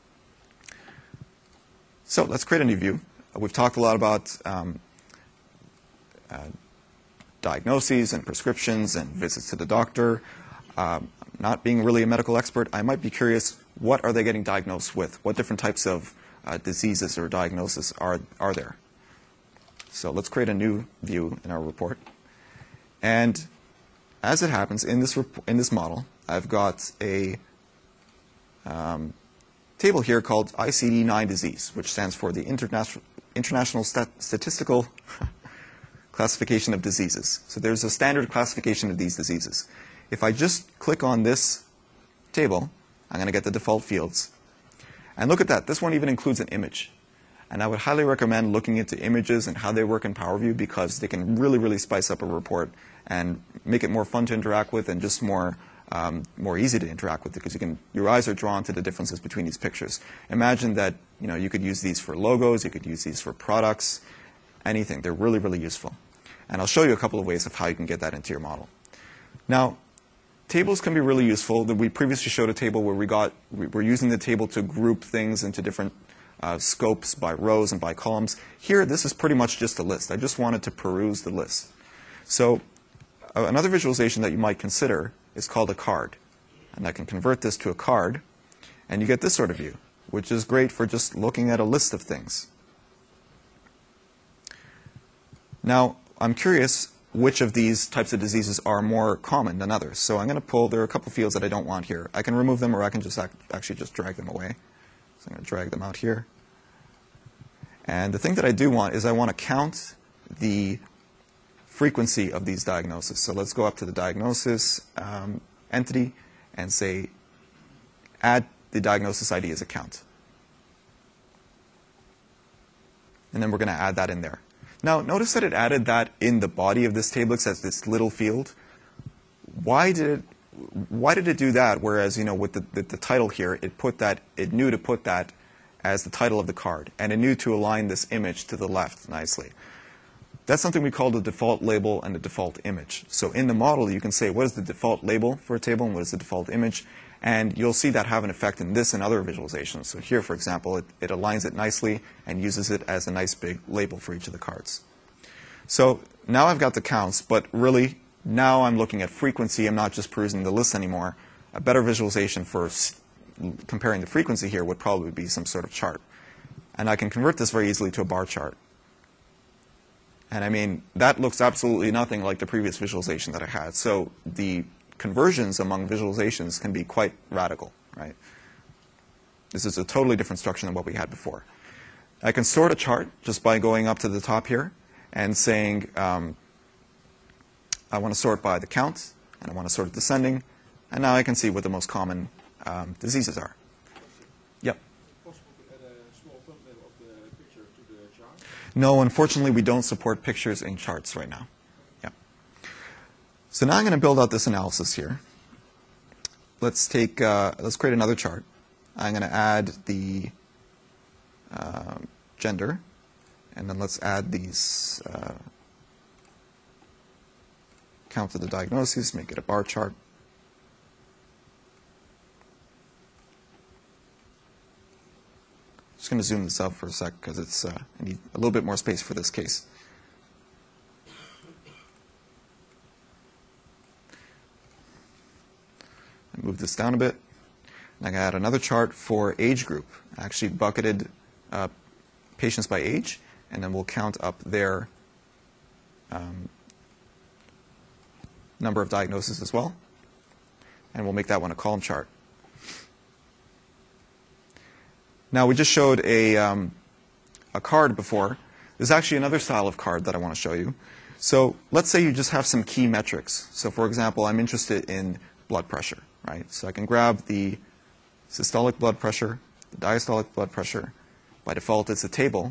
So let's create a new view. We've talked a lot about um, uh, diagnoses and prescriptions and visits to the doctor. Um, not being really a medical expert, I might be curious, what are they getting diagnosed with? What different types of uh, diseases or diagnoses are, are there? So let's create a new view in our report. And as it happens, in this, in this model, I've got a um, table here called I C D nine disease, which stands for the International, International Stat Statistical Classification of Diseases. So there's a standard classification of these diseases. If I just click on this table, I'm going to get the default fields. And look at that. This one even includes an image. And I would highly recommend looking into images and how they work in Power View because they can really, really spice up a report and make it more fun to interact with and just more, um, more easy to interact with because you can, your eyes are drawn to the differences between these pictures. Imagine that you know, you could use these for logos, you could use these for products, anything. They're really, really useful. And I'll show you a couple of ways of how you can get that into your model. Now, tables can be really useful. We previously showed a table where we got, we're using the table to group things into different uh, scopes by rows and by columns. Here, this is pretty much just a list. I just wanted to peruse the list. So uh, another visualization that you might consider is called a card. And I can convert this to a card, and you get this sort of view, which is great for just looking at a list of things. Now, I'm curious which of these types of diseases are more common than others. So I'm going to pull, there are a couple fields that I don't want here. I can remove them or I can just act, actually just drag them away. So I'm going to drag them out here. And the thing that I do want is I want to count the frequency of these diagnoses. So let's go up to the diagnosis um, entity and say add the diagnosis I D as a count. And then we're going to add that in there. Now, notice that it added that in the body of this table. It says this little field. Why did it, why did it do that? Whereas, you know, with the, the, the title here, it put that, it knew to put that as the title of the card, and it knew to align this image to the left nicely. That's something we call the default label and the default image. So in the model, you can say what is the default label for a table and what is the default image, and you'll see that have an effect in this and other visualizations. So here, for example, it, it aligns it nicely and uses it as a nice big label for each of the cards. So now I've got the counts, but really now I'm looking at frequency. I'm not just perusing the list anymore. A better visualization for comparing the frequency here would probably be some sort of chart. And I can convert this very easily to a bar chart. And I mean, that looks absolutely nothing like the previous visualization that I had. So the conversions among visualizations can be quite radical, right? This is a totally different structure than what we had before. I can sort a chart just by going up to the top here and saying, um, I want to sort by the count, and I want to sort it descending, and now I can see what the most common um, diseases are. Yep? Possible to add a small thumbnail of the picture to the chart? No, unfortunately, we don't support pictures in charts right now. Yeah. So now I'm going to build out this analysis here. Let's take, uh, let's create another chart. I'm going to add the uh, gender, and then let's add these uh, count of the diagnoses, make it a bar chart. just going to zoom this out for a sec because it's uh, I need a little bit more space for this case. Move this down a bit. And I can add another chart for age group. I actually bucketed uh, patients by age, and then we'll count up their um, number of diagnoses as well. And we'll make that one a column chart. Now, we just showed a, um, a card before. There's actually another style of card that I want to show you. So let's say you just have some key metrics. So for example, I'm interested in blood pressure, right? So I can grab the systolic blood pressure, the diastolic blood pressure. By default, it's a table.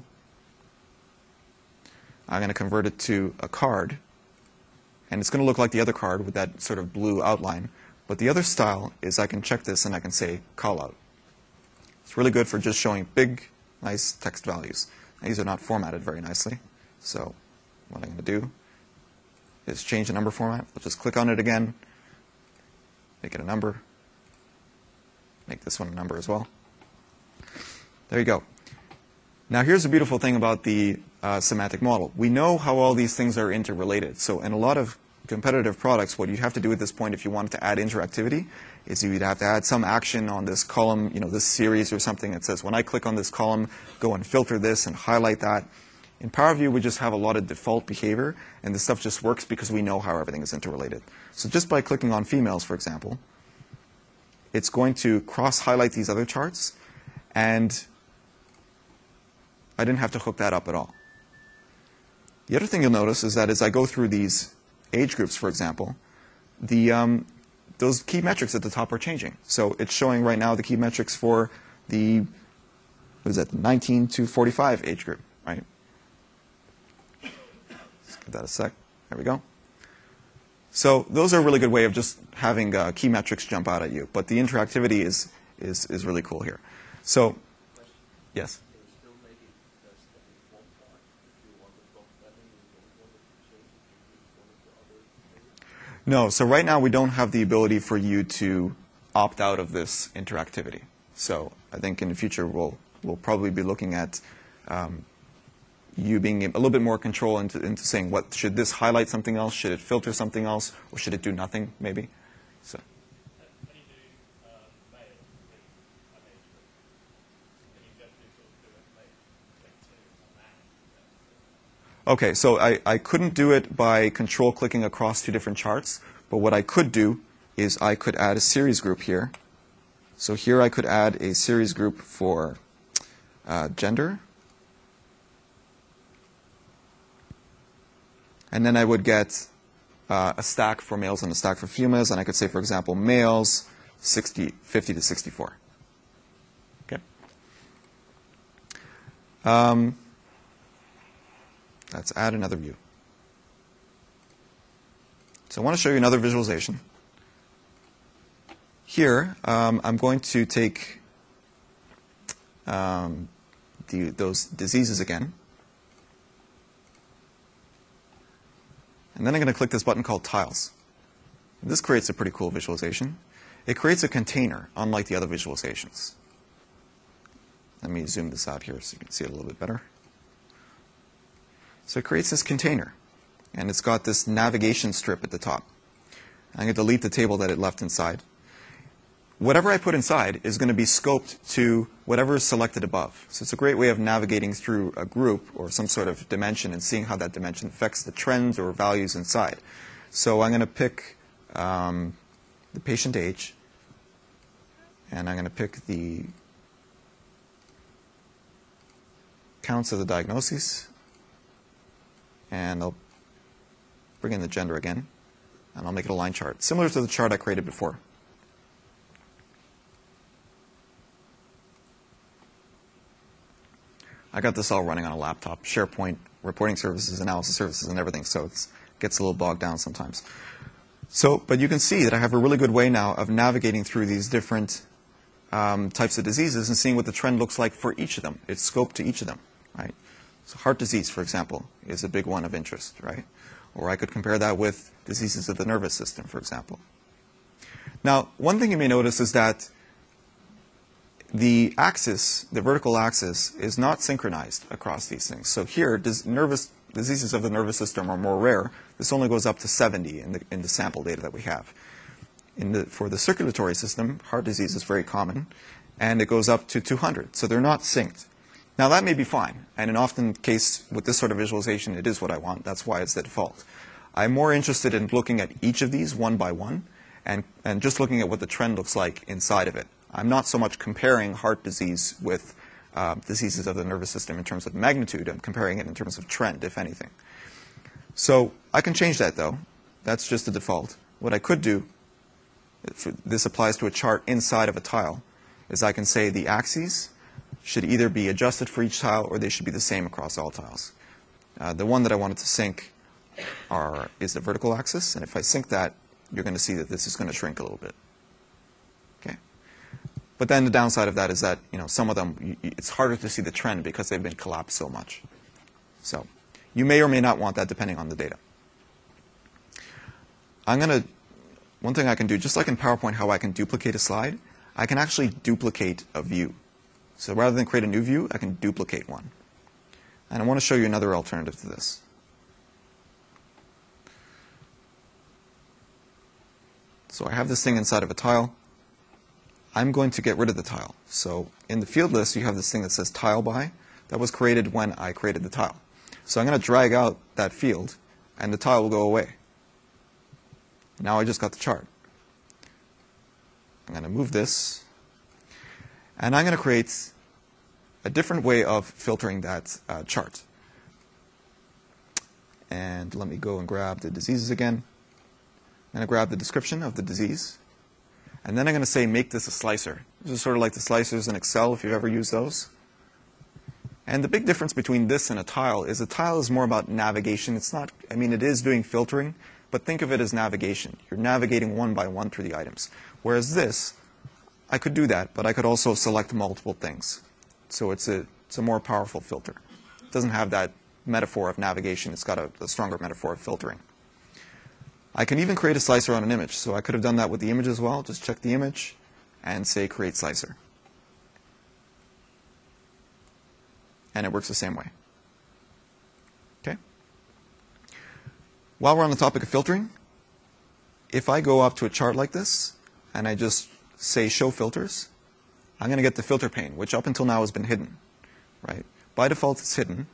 I'm going to convert it to a card. And it's going to look like the other card with that sort of blue outline. But the other style is I can check this and I can say call out. It's really good for just showing big, nice text values. Now, these are not formatted very nicely. So what I'm going to do is change the number format. We'll just click on it again, make it a number, make this one a number as well. There you go. Now here's the beautiful thing about the uh, semantic model. We know how all these things are interrelated. So in a lot of competitive products, what you'd have to do at this point if you wanted to add interactivity is you'd have to add some action on this column, you know, this series or something that says, when I click on this column, go and filter this and highlight that. In Power View, we just have a lot of default behavior, and this stuff just works because we know how everything is interrelated. So just by clicking on females, for example, it's going to cross-highlight these other charts, and I didn't have to hook that up at all. The other thing you'll notice is that as I go through these age groups, for example, the, um, those key metrics at the top are changing. So it's showing right now the key metrics for the, what is that, nineteen to forty-five age group, right? Let's give that a sec. There we go. So those are a really good way of just having uh, key metrics jump out at you. But the interactivity is, is, is really cool here. So, yes? No, so right now we don't have the ability for you to opt out of this interactivity. So I think in the future we'll, we'll probably be looking at um, you being a little bit more control into, into saying, what should this highlight something else, should it filter something else, or should it do nothing, maybe? So. Can you do um, male, I mean, can you just do sort of do it male, like two, man? Okay, so I, I couldn't do it by control clicking across two different charts, but what I could do is I could add a series group here. So here I could add a series group for uh, gender. And then I would get uh, a stack for males and a stack for females, and I could say, for example, males sixty, fifty to sixty-four. Okay. Um, Let's add another view. So I want to show you another visualization. Here, um, I'm going to take um, the, those diseases again. And then I'm going to click this button called Tiles. This creates a pretty cool visualization. It creates a container, unlike the other visualizations. Let me zoom this out here so you can see it a little bit better. So it creates this container, and it's got this navigation strip at the top. I'm going to delete the table that it left inside. Whatever I put inside is going to be scoped to whatever is selected above. So it's a great way of navigating through a group or some sort of dimension and seeing how that dimension affects the trends or values inside. So I'm going to pick um, the patient age, and I'm going to pick the counts of the diagnoses. And I'll bring in the gender again, and I'll make it a line chart, similar to the chart I created before. I got this all running on a laptop, SharePoint, reporting services, analysis services, and everything, so it gets a little bogged down sometimes. So, but you can see that I have a really good way now of navigating through these different um, types of diseases and seeing what the trend looks like for each of them. It's scoped to each of them, right? So heart disease, for example, is a big one of interest, right? Or I could compare that with diseases of the nervous system, for example. Now, one thing you may notice is that the axis, the vertical axis, is not synchronized across these things. So here, dis nervous diseases of the nervous system are more rare. This only goes up to seventy in the, in the sample data that we have. In the, for the circulatory system, heart disease is very common, and it goes up to two hundred. So they're not synced. Now, that may be fine, and in often case with this sort of visualization, it is what I want. That's why it's the default. I'm more interested in looking at each of these one by one and, and just looking at what the trend looks like inside of it. I'm not so much comparing heart disease with uh, diseases of the nervous system in terms of magnitude. I'm comparing it in terms of trend, if anything. So I can change that, though. That's just the default. What I could do, if this applies to a chart inside of a tile, is I can say the axes should either be adjusted for each tile or they should be the same across all tiles. Uh, the one that I wanted to sync are, is the vertical axis, and if I sync that, you're going to see that this is going to shrink a little bit. Okay? But then the downside of that is that, you know, some of them, you, it's harder to see the trend because they've been collapsed so much. So you may or may not want that depending on the data. I'm going to, one thing I can do, just like in PowerPoint how I can duplicate a slide, I can actually duplicate a view. So rather than create a new view, I can duplicate one. And I want to show you another alternative to this. So I have this thing inside of a tile. I'm going to get rid of the tile. So in the field list, you have this thing that says tile by. That was created when I created the tile. So I'm going to drag out that field, and the tile will go away. Now I just got the chart. I'm going to move this, and I'm going to create a different way of filtering that uh, chart. And let me go and grab the diseases again. I'm going to grab the description of the disease. And then I'm going to say make this a slicer. This is sort of like the slicers in Excel, if you've ever used those. And the big difference between this and a tile is a tile is more about navigation. It's not, I mean, it is doing filtering, but think of it as navigation. You're navigating one by one through the items. Whereas this, I could do that, but I could also select multiple things. So it's a, it's a more powerful filter. It doesn't have that metaphor of navigation. It's got a, a stronger metaphor of filtering. I can even create a slicer on an image. So I could have done that with the image as well. Just check the image and say create slicer. And it works the same way. Okay? While we're on the topic of filtering, if I go up to a chart like this and I just say show filters, I'm going to get the filter pane, which up until now has been hidden. Right? By default, it's hidden.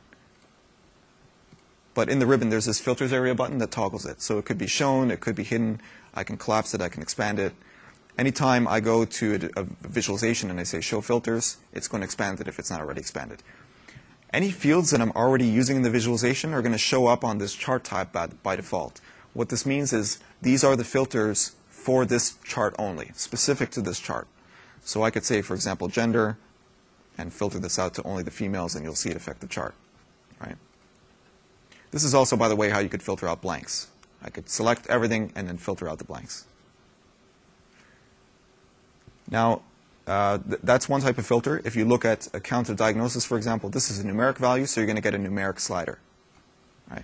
But in the ribbon, there's this filters area button that toggles it. So it could be shown, it could be hidden. I can collapse it, I can expand it. Anytime I go to a, a visualization and I say show filters, it's going to expand it if it's not already expanded. Any fields that I'm already using in the visualization are going to show up on this chart type by, by default. What this means is these are the filters for this chart only, specific to this chart. So I could say, for example, gender, and filter this out to only the females, and you'll see it affect the chart. Right? This is also, by the way, how you could filter out blanks. I could select everything and then filter out the blanks. Now, uh, th that's one type of filter. If you look at a count of diagnosis, for example, this is a numeric value, so you're going to get a numeric slider. Right?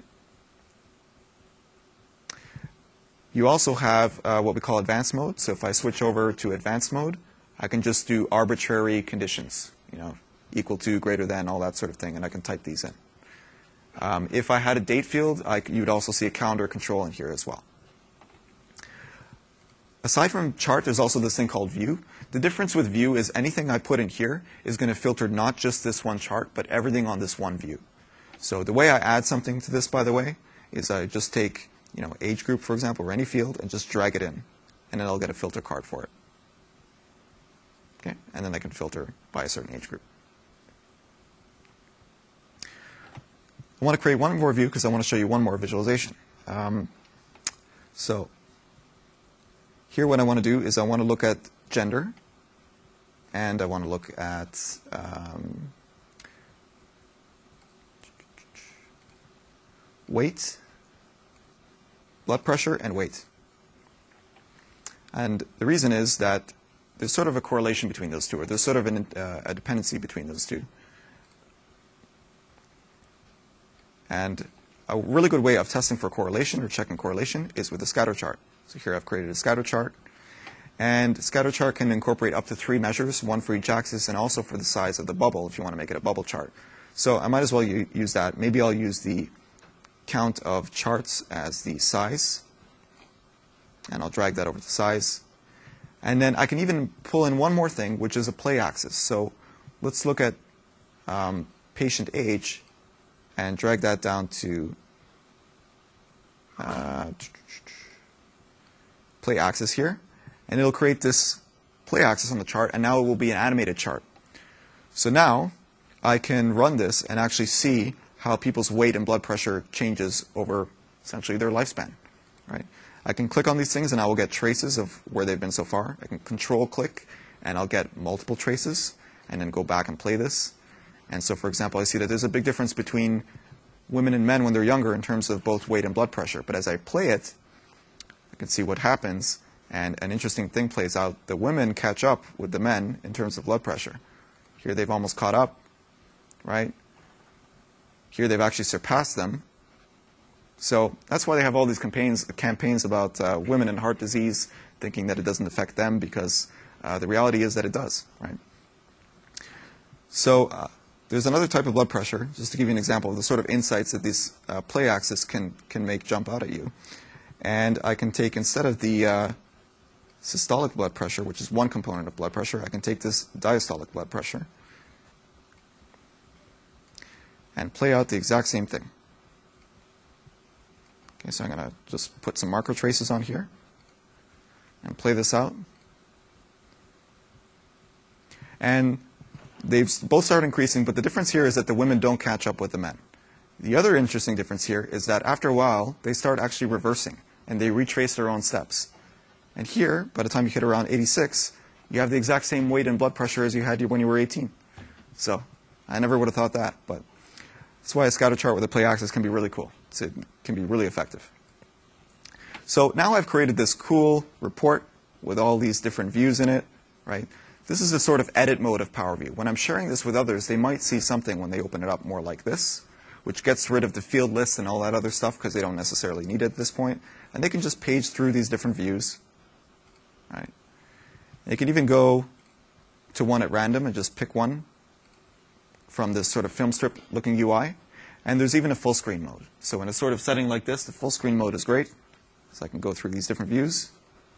You also have uh, what we call advanced mode. So if I switch over to advanced mode, I can just do arbitrary conditions, you know, equal to, greater than, all that sort of thing, and I can type these in. Um, if I had a date field, I, you would also see a calendar control in here as well. Aside from chart, there's also this thing called view. The difference with view is anything I put in here is going to filter not just this one chart, but everything on this one view. So the way I add something to this, by the way, is I just take, you know, age group, for example, or any field, and just drag it in, and then I'll get a filter card for it. Okay? And then I can filter by a certain age group. I want to create one more view because I want to show you one more visualization. Um, so here what I want to do is I want to look at gender, and I want to look at um, weight, blood pressure, and weight. And the reason is that there's sort of a correlation between those two, or there's sort of an, uh, a dependency between those two. And a really good way of testing for correlation or checking correlation is with a scatter chart. So here I've created a scatter chart. And scatter chart can incorporate up to three measures, one for each axis and also for the size of the bubble if you want to make it a bubble chart. So I might as well use that. Maybe I'll use the count of charts as the size, and I'll drag that over to size. And then I can even pull in one more thing, which is a play axis. So let's look at um, patient age and drag that down to uh, play axis here. And it'll create this play axis on the chart, and now it will be an animated chart. So now I can run this and actually see how people's weight and blood pressure changes over essentially their lifespan. Right? I can click on these things and I will get traces of where they've been so far. I can control click and I'll get multiple traces and then go back and play this. And so, for example, I see that there's a big difference between women and men when they're younger in terms of both weight and blood pressure. But as I play it, I can see what happens, and an interesting thing plays out. The women catch up with the men in terms of blood pressure. Here they've almost caught up, right? Here they've actually surpassed them. So that's why they have all these campaigns, campaigns about uh, women and heart disease, thinking that it doesn't affect them, because uh, the reality is that it does, right? So uh, there's another type of blood pressure, just to give you an example of the sort of insights that these uh, play axis can, can make jump out at you. And I can take, instead of the uh, systolic blood pressure, which is one component of blood pressure, I can take this diastolic blood pressure and play out the exact same thing. Okay, so I'm going to just put some marker traces on here and play this out. And they've both started increasing, but the difference here is that the women don't catch up with the men. The other interesting difference here is that after a while, they start actually reversing, and they retrace their own steps. And here, by the time you hit around eighty-six, you have the exact same weight and blood pressure as you had when you were eighteen. So I never would have thought that, but that's why a scatter chart with a play axis can be really cool. It can be really effective. So now I've created this cool report with all these different views in it, right? This is a sort of edit mode of Power View. When I'm sharing this with others, they might see something when they open it up more like this, which gets rid of the field lists and all that other stuff because they don't necessarily need it at this point. And they can just page through these different views. Right? They can even go to one at random and just pick one from this sort of film strip looking U I. And there's even a full screen mode. So in a sort of setting like this, the full screen mode is great. So I can go through these different views.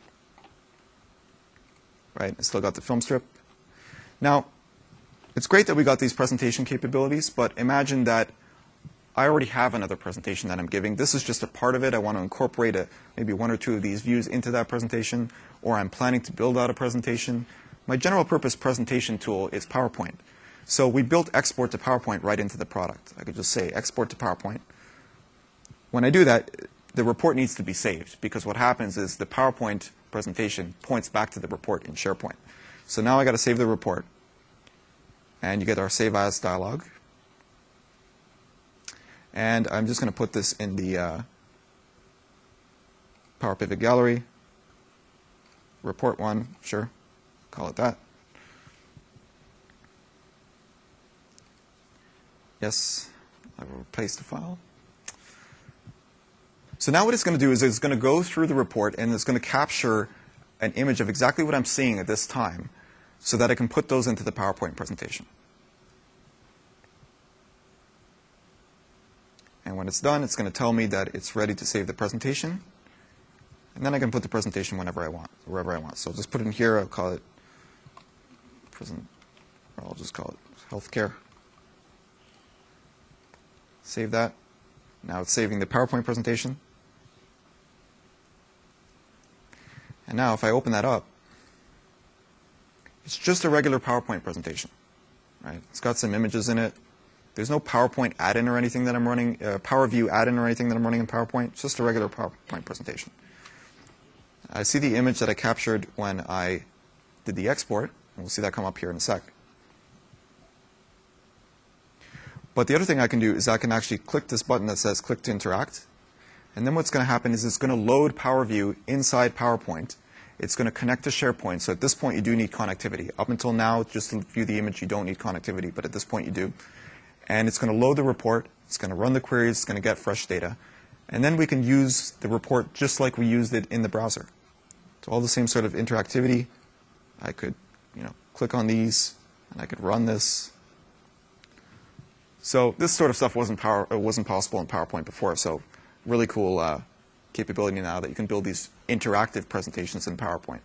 Right? I still got the film strip. Now, it's great that we got these presentation capabilities, but imagine that I already have another presentation that I'm giving. This is just a part of it. I want to incorporate a, maybe one or two of these views into that presentation, or I'm planning to build out a presentation. My general purpose presentation tool is PowerPoint. So we built export to PowerPoint right into the product. I could just say export to PowerPoint. When I do that, the report needs to be saved, because what happens is the PowerPoint presentation points back to the report in SharePoint. So now I got to save the report. And you get our Save As dialog. And I'm just going to put this in the uh, Power Pivot Gallery. Report one, sure. Call it that. Yes, I will replace the file. So now what it's going to do is it's going to go through the report and it's going to capture an image of exactly what I'm seeing at this time so that I can put those into the PowerPoint presentation. And when it's done, it's going to tell me that it's ready to save the presentation. And then I can put the presentation whenever I want, wherever I want. So I'll just put it in here. I'll call it present, or I'll just call it healthcare. Save that. Now it's saving the PowerPoint presentation. And now if I open that up, it's just a regular PowerPoint presentation. Right? It's got some images in it. There's no PowerPoint add-in or anything that I'm running, uh, Power View add-in or anything that I'm running in PowerPoint. It's just a regular PowerPoint presentation. I see the image that I captured when I did the export. And we'll see that come up here in a sec. But the other thing I can do is I can actually click this button that says Click to Interact. And then what's going to happen is it's going to load Power View inside PowerPoint. It's going to connect to SharePoint. So at this point, you do need connectivity. Up until now, just to view the image, you don't need connectivity. But at this point, you do. And it's going to load the report. It's going to run the queries. It's going to get fresh data. And then we can use the report just like we used it in the browser. So all the same sort of interactivity. I could, you know, click on these, and I could run this. So this sort of stuff wasn't power, uh, wasn't possible in PowerPoint before. So really cool uh, capability now that you can build these interactive presentations in PowerPoint.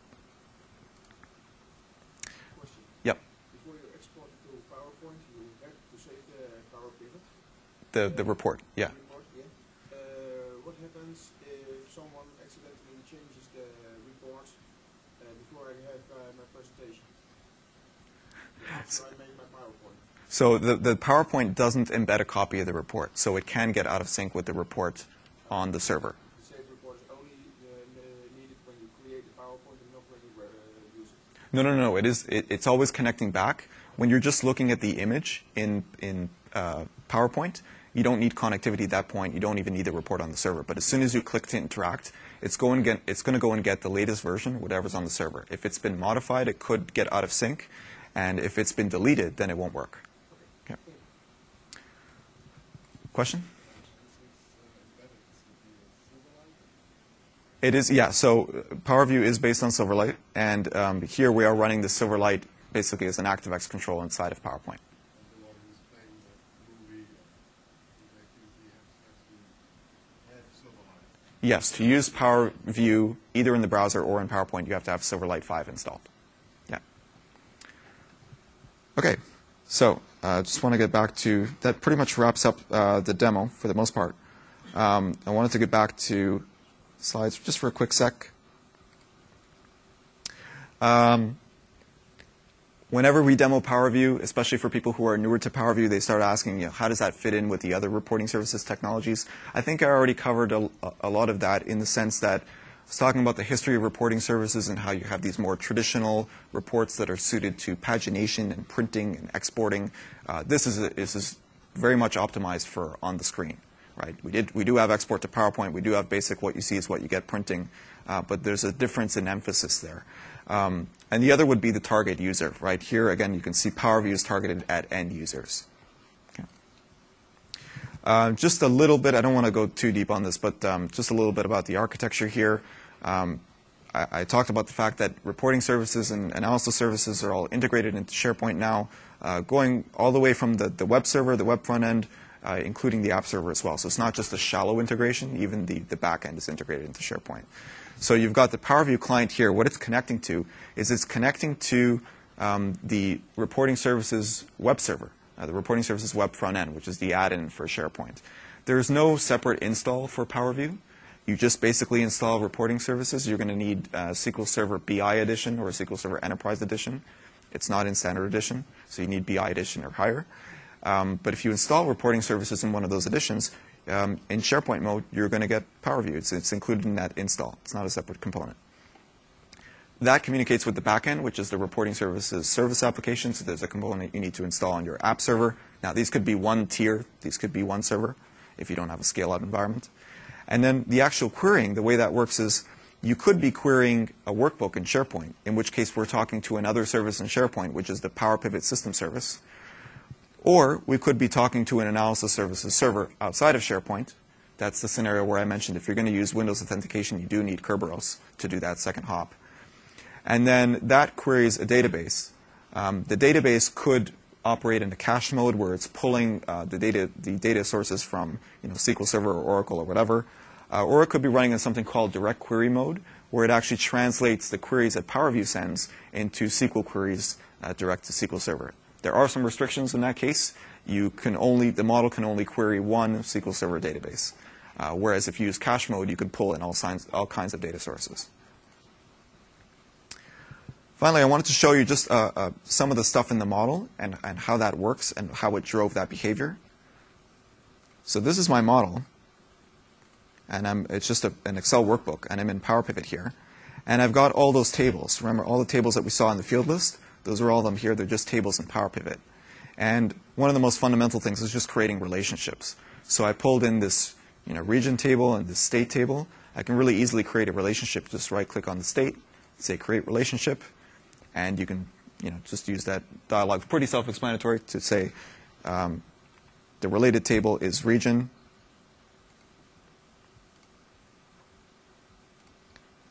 Question. Yep. Before you export it to PowerPoint, you have to save the Power Pivot. The the report. Yeah. Report, yeah. Uh, what happens if someone accidentally changes the report uh, before I have uh, my presentation? After I make my PowerPoint. So the, the PowerPoint doesn't embed a copy of the report, so it can get out of sync with the report on the server. The saved report is only uh, needed when you create the PowerPoint and not when you uh, use it. No, no, no. It is. It, it's always connecting back. When you're just looking at the image in in uh, PowerPoint, you don't need connectivity at that point. You don't even need the report on the server. But as soon as you click to interact, it's going to get it's going to go and get the latest version, whatever's on the server. If it's been modified, it could get out of sync, and if it's been deleted, then it won't work. Okay. Question? It is, yeah. So PowerView is based on Silverlight, and um, here we are running the Silverlight basically as an ActiveX control inside of PowerPoint. Yes, to use PowerView either in the browser or in PowerPoint, you have to have Silverlight five installed. Yeah. Okay, so I uh, just want to get back to, that pretty much wraps up uh, the demo for the most part. Um, I wanted to get back to slides just for a quick sec. Um, whenever we demo PowerView, especially for people who are newer to PowerView, they start asking, you know, how does that fit in with the other reporting services technologies? I think I already covered a, a lot of that in the sense that I was talking about the history of reporting services and how you have these more traditional reports that are suited to pagination and printing and exporting. Uh, this is, a, this is very much optimized for on the screen. Right? We, did, we do have export to PowerPoint. We do have basic what you see is what you get printing. Uh, but there's a difference in emphasis there. Um, and the other would be the target user. Right? Here, again, you can see PowerView is targeted at end users. Okay. Uh, just a little bit, I don't want to go too deep on this, but um, just a little bit about the architecture here. Um, I, I talked about the fact that reporting services and analysis services are all integrated into SharePoint now, uh, going all the way from the, the web server, the web front end, Uh, including the app server as well. So it's not just a shallow integration. Even the, the back end is integrated into SharePoint. So you've got the PowerView client here. What it's connecting to is it's connecting to um, the reporting services web server, uh, the reporting services web front end, which is the add-in for SharePoint. There's no separate install for PowerView. You just basically install reporting services. You're going to need uh, S Q L Server B I Edition or S Q L Server Enterprise Edition. It's not in Standard Edition, so you need B I Edition or higher. Um, but if you install reporting services in one of those editions, um, in SharePoint mode, you're going to get PowerView. It's, it's included in that install. It's not a separate component. That communicates with the backend, which is the reporting services service application. So there's a component you need to install on your app server. Now, these could be one tier. These could be one server if you don't have a scale-out environment. And then the actual querying, the way that works is you could be querying a workbook in SharePoint, in which case we're talking to another service in SharePoint, which is the Power Pivot System Service. Or we could be talking to an analysis services server outside of SharePoint. That's the scenario where I mentioned if you're going to use Windows authentication, you do need Kerberos to do that second hop. And then that queries a database. Um, the database could operate in a cache mode where it's pulling uh, the data the data sources from you know, S Q L Server or Oracle or whatever. Uh, or it could be running in something called direct query mode, where it actually translates the queries that PowerView sends into S Q L queries uh, direct to S Q L Server. There are some restrictions in that case. You can only, the model can only query one S Q L Server database. Uh, whereas if you use cache mode, you can pull in all, signs, all kinds of data sources. Finally, I wanted to show you just uh, uh, some of the stuff in the model and, and how that works and how it drove that behavior. So this is my model. And I'm, it's just a, an Excel workbook. And I'm in PowerPivot here. And I've got all those tables. Remember, all the tables that we saw in the field list? Those are all of them here. They're just tables in PowerPivot. And one of the most fundamental things is just creating relationships. So I pulled in this you know, region table and this state table. I can really easily create a relationship. Just right-click on the state, say Create Relationship, and you can you know, just use that dialog. Pretty self-explanatory to say um, the related table is region.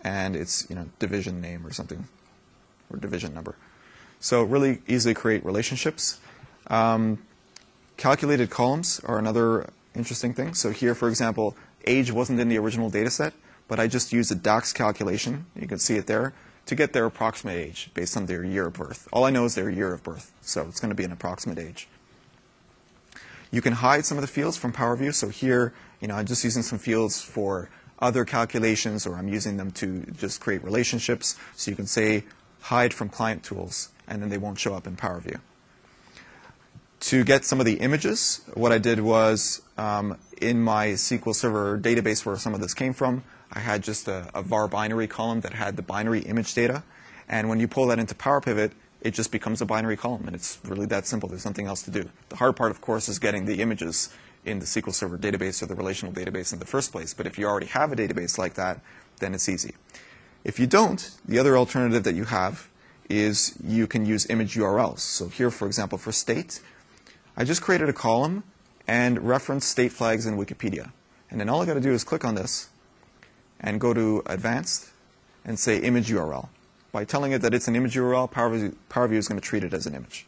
and its you know division name or something, or division number. So really easily create relationships. Um, calculated columns are another interesting thing. So here, for example, age wasn't in the original data set, but I just used a DAX calculation, you can see it there, to get their approximate age based on their year of birth. All I know is their year of birth, so it's going to be an approximate age. You can hide some of the fields from Power View. So here, you know, I'm just using some fields for other calculations, or I'm using them to just create relationships. So you can say hide from client tools, and then they won't show up in Power View. To get some of the images, what I did was um, in my S Q L Server database where some of this came from, I had just a, a var binary column that had the binary image data. And when you pull that into Power Pivot, it just becomes a binary column, and it's really that simple. There's nothing else to do. The hard part, of course, is getting the images in the S Q L Server database or the relational database in the first place. But if you already have a database like that, then it's easy. If you don't, the other alternative that you have is you can use image U R Ls. So here, for example, for state, I just created a column and referenced state flags in Wikipedia. And then all I got to do is click on this and go to Advanced and say image U R L. By telling it that it's an image U R L, Power View, Power View is going to treat it as an image.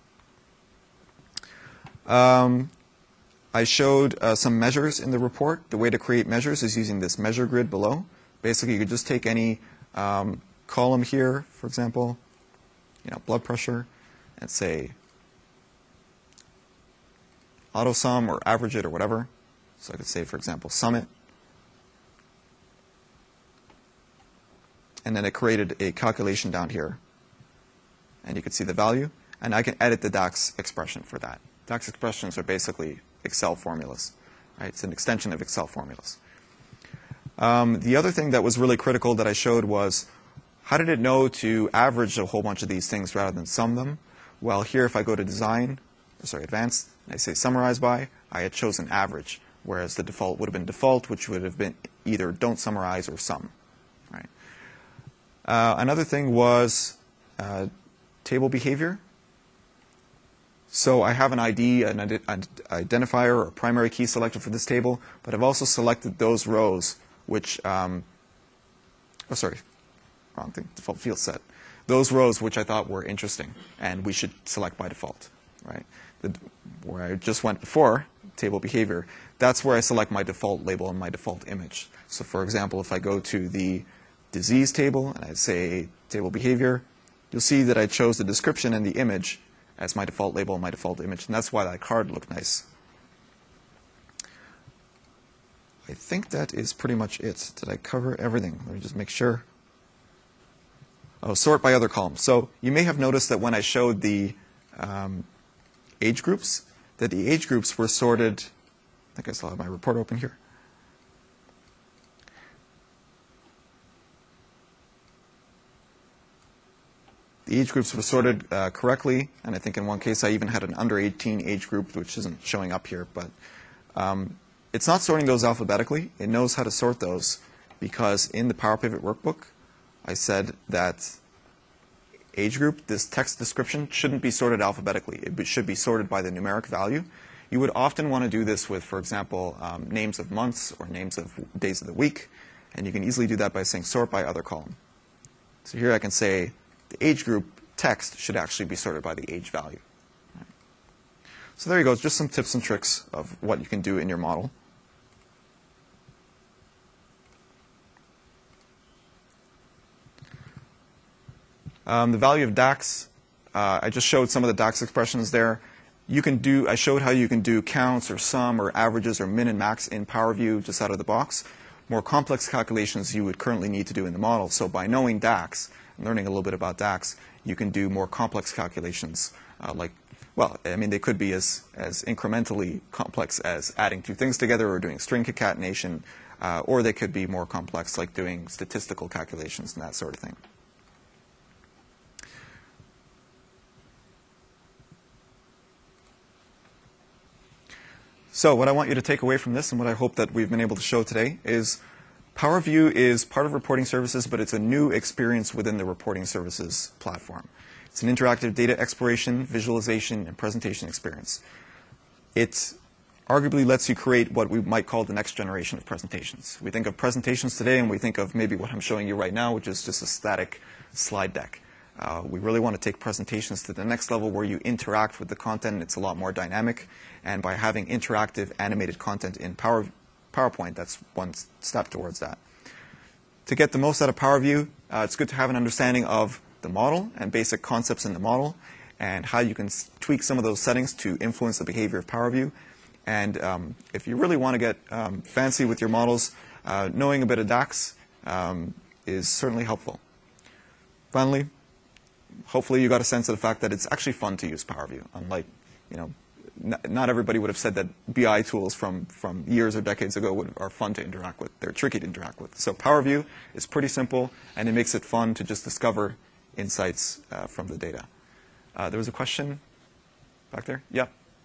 Um, I showed uh, some measures in the report. The way to create measures is using this measure grid below. Basically, you could just take any um, column here, for example, you know, blood pressure, and say auto sum or average it or whatever. So I could say, for example, sum it. And then it created a calculation down here. And you can see the value. And I can edit the DAX expression for that. DAX expressions are basically Excel formulas. Right? It's an extension of Excel formulas. Um, the other thing that was really critical that I showed was, how did it know to average a whole bunch of these things rather than sum them? Well, here if I go to Design, sorry, Advanced, and I say Summarize By, I had chosen Average, whereas the default would have been Default, which would have been either Don't Summarize or Sum. Right? Uh, another thing was uh, table behavior. So I have an I D, an, ident an identifier, or a primary key selected for this table, but I've also selected those rows which, um, oh sorry, wrong thing, default field set. Those rows which I thought were interesting and we should select by default, right? The, where I just went before, table behavior, that's where I select my default label and my default image. So for example, if I go to the disease table and I say table behavior, you'll see that I chose the description and the image as my default label and my default image, and that's why that card looked nice. I think that is pretty much it. Did I cover everything? Let me just make sure. Oh, sort by other columns. So you may have noticed that when I showed the um, age groups, that the age groups were sorted. I think I still have my report open here. The age groups were sorted uh, correctly, and I think in one case I even had an under eighteen age group, which isn't showing up here. But um, it's not sorting those alphabetically. It knows how to sort those because in the Power Pivot workbook, I said that age group, this text description, shouldn't be sorted alphabetically. It should be sorted by the numeric value. You would often want to do this with, for example, um, names of months or names of days of the week, and you can easily do that by saying sort by other column. So here I can say the age group text should actually be sorted by the age value. So there you go, just some tips and tricks of what you can do in your model. Um, the value of DAX, uh, I just showed some of the DAX expressions there. You can do, I showed how you can do counts or sum or averages or min and max in Power View just out of the box. More complex calculations you would currently need to do in the model. So by knowing DAX, and learning a little bit about DAX, you can do more complex calculations uh, like, well, I mean, they could be as, as incrementally complex as adding two things together or doing string concatenation, uh, or they could be more complex like doing statistical calculations and that sort of thing. So what I want you to take away from this, and what I hope that we've been able to show today, is Power View is part of reporting services, but it's a new experience within the reporting services platform. It's an interactive data exploration, visualization, and presentation experience. It arguably lets you create what we might call the next generation of presentations. We think of presentations today, and we think of maybe what I'm showing you right now, which is just a static slide deck. Uh, we really want to take presentations to the next level where you interact with the content, and it's a lot more dynamic. And by having interactive animated content in Power, PowerPoint, that's one step towards that. To get the most out of PowerView, uh, it's good to have an understanding of the model and basic concepts in the model and how you can tweak some of those settings to influence the behavior of PowerView. And um, if you really want to get um, fancy with your models, uh, knowing a bit of DAX um, is certainly helpful. Finally, hopefully you got a sense of the fact that it's actually fun to use PowerView. Unlike, you know, n not everybody would have said that B I tools from, from years or decades ago would, are fun to interact with. They're tricky to interact with. So PowerView is pretty simple, and it makes it fun to just discover insights uh, from the data. Uh, there was a question back there? Yeah.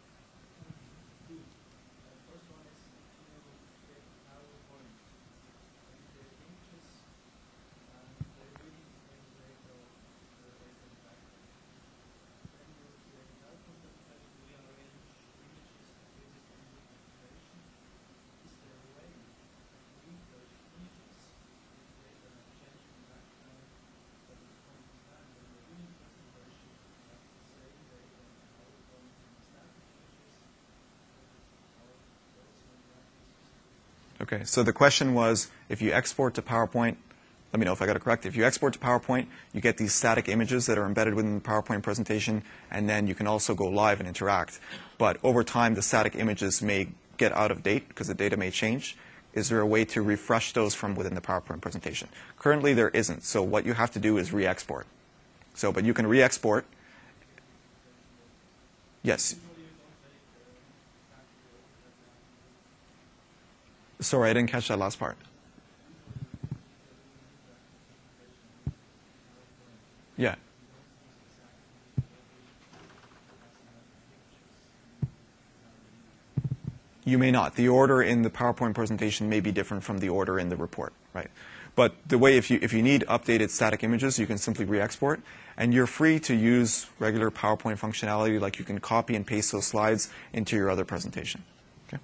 Okay, so the question was, if you export to PowerPoint, let me know if I got it correct. If you export to PowerPoint, you get these static images that are embedded within the PowerPoint presentation, and then you can also go live and interact. But over time, the static images may get out of date because the data may change. Is there a way to refresh those from within the PowerPoint presentation? Currently, there isn't. So what you have to do is re-export. So, but you can re-export. Yes. Sorry, I didn't catch that last part. Yeah. You may not. The order in the PowerPoint presentation may be different from the order in the report, right? But the way, if you, if you need updated static images, you can simply re-export. And you're free to use regular PowerPoint functionality, like you can copy and paste those slides into your other presentation. Okay?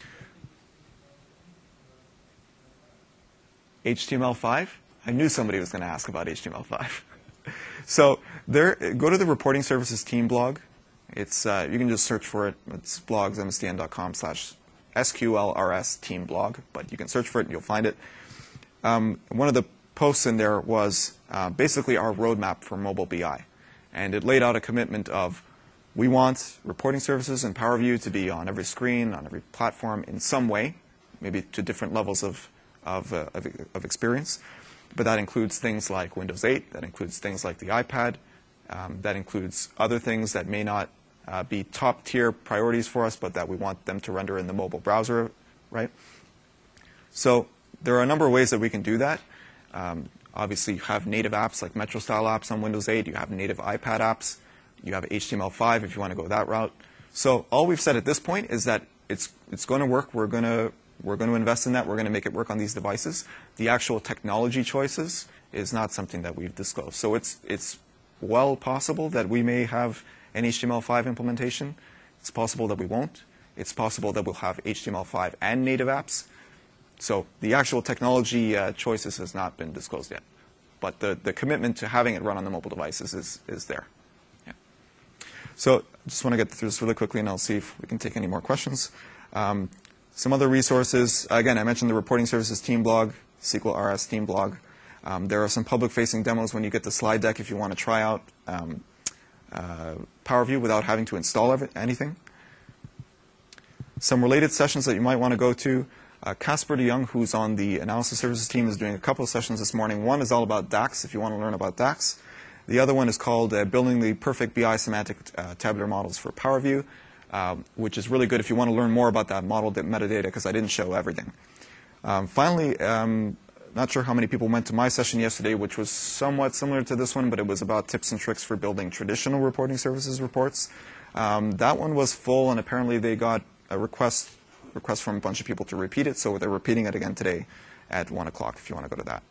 H T M L five? I knew somebody was going to ask about H T M L five. So there, go to the Reporting Services team blog. It's, uh, you can just search for it. It's blogs, M S D N dot com slash S Q L R S team blog. But you can search for it and you'll find it. Um, one of the posts in there was uh, basically our roadmap for mobile B I. And it laid out a commitment of, we want reporting services and PowerView to be on every screen, on every platform in some way, maybe to different levels of, of, uh, of, of experience. But that includes things like Windows eight. That includes things like the iPad. Um, that includes other things that may not uh, be top-tier priorities for us, but that we want them to render in the mobile browser, right? So there are a number of ways that we can do that. Um, obviously, you have native apps like Metro-style apps on Windows eight. You have native iPad apps. You have H T M L five if you want to go that route. So all we've said at this point is that it's, it's going to work. We're going to We're going to invest in that. We're going to make it work on these devices. The actual technology choices is not something that we've disclosed. So it's, it's well possible that we may have an H T M L five implementation. It's possible that we won't. It's possible that we'll have H T M L five and native apps. So the actual technology uh, choices has not been disclosed yet. But the, the commitment to having it run on the mobile devices is, is there. Yeah. So I just want to get through this really quickly, and I'll see if we can take any more questions. Um, Some other resources, again, I mentioned the Reporting Services team blog, S Q L R S team blog. Um, there are some public-facing demos when you get the slide deck if you want to try out um, uh, PowerView without having to install anything. Some related sessions that you might want to go to. Uh, Casper de Jong, who's on the Analysis Services team, is doing a couple of sessions this morning. One is all about DAX, if you want to learn about DAX. The other one is called uh, Building the Perfect B I Semantic uh, Tabular Models for PowerView. Um, which is really good if you want to learn more about that model metadata, because I didn't show everything. Um, finally, um, not sure how many people went to my session yesterday, which was somewhat similar to this one, but it was about tips and tricks for building traditional reporting services reports. Um, that one was full, and apparently they got a request, request from a bunch of people to repeat it, so they're repeating it again today at one o'clock if you want to go to that.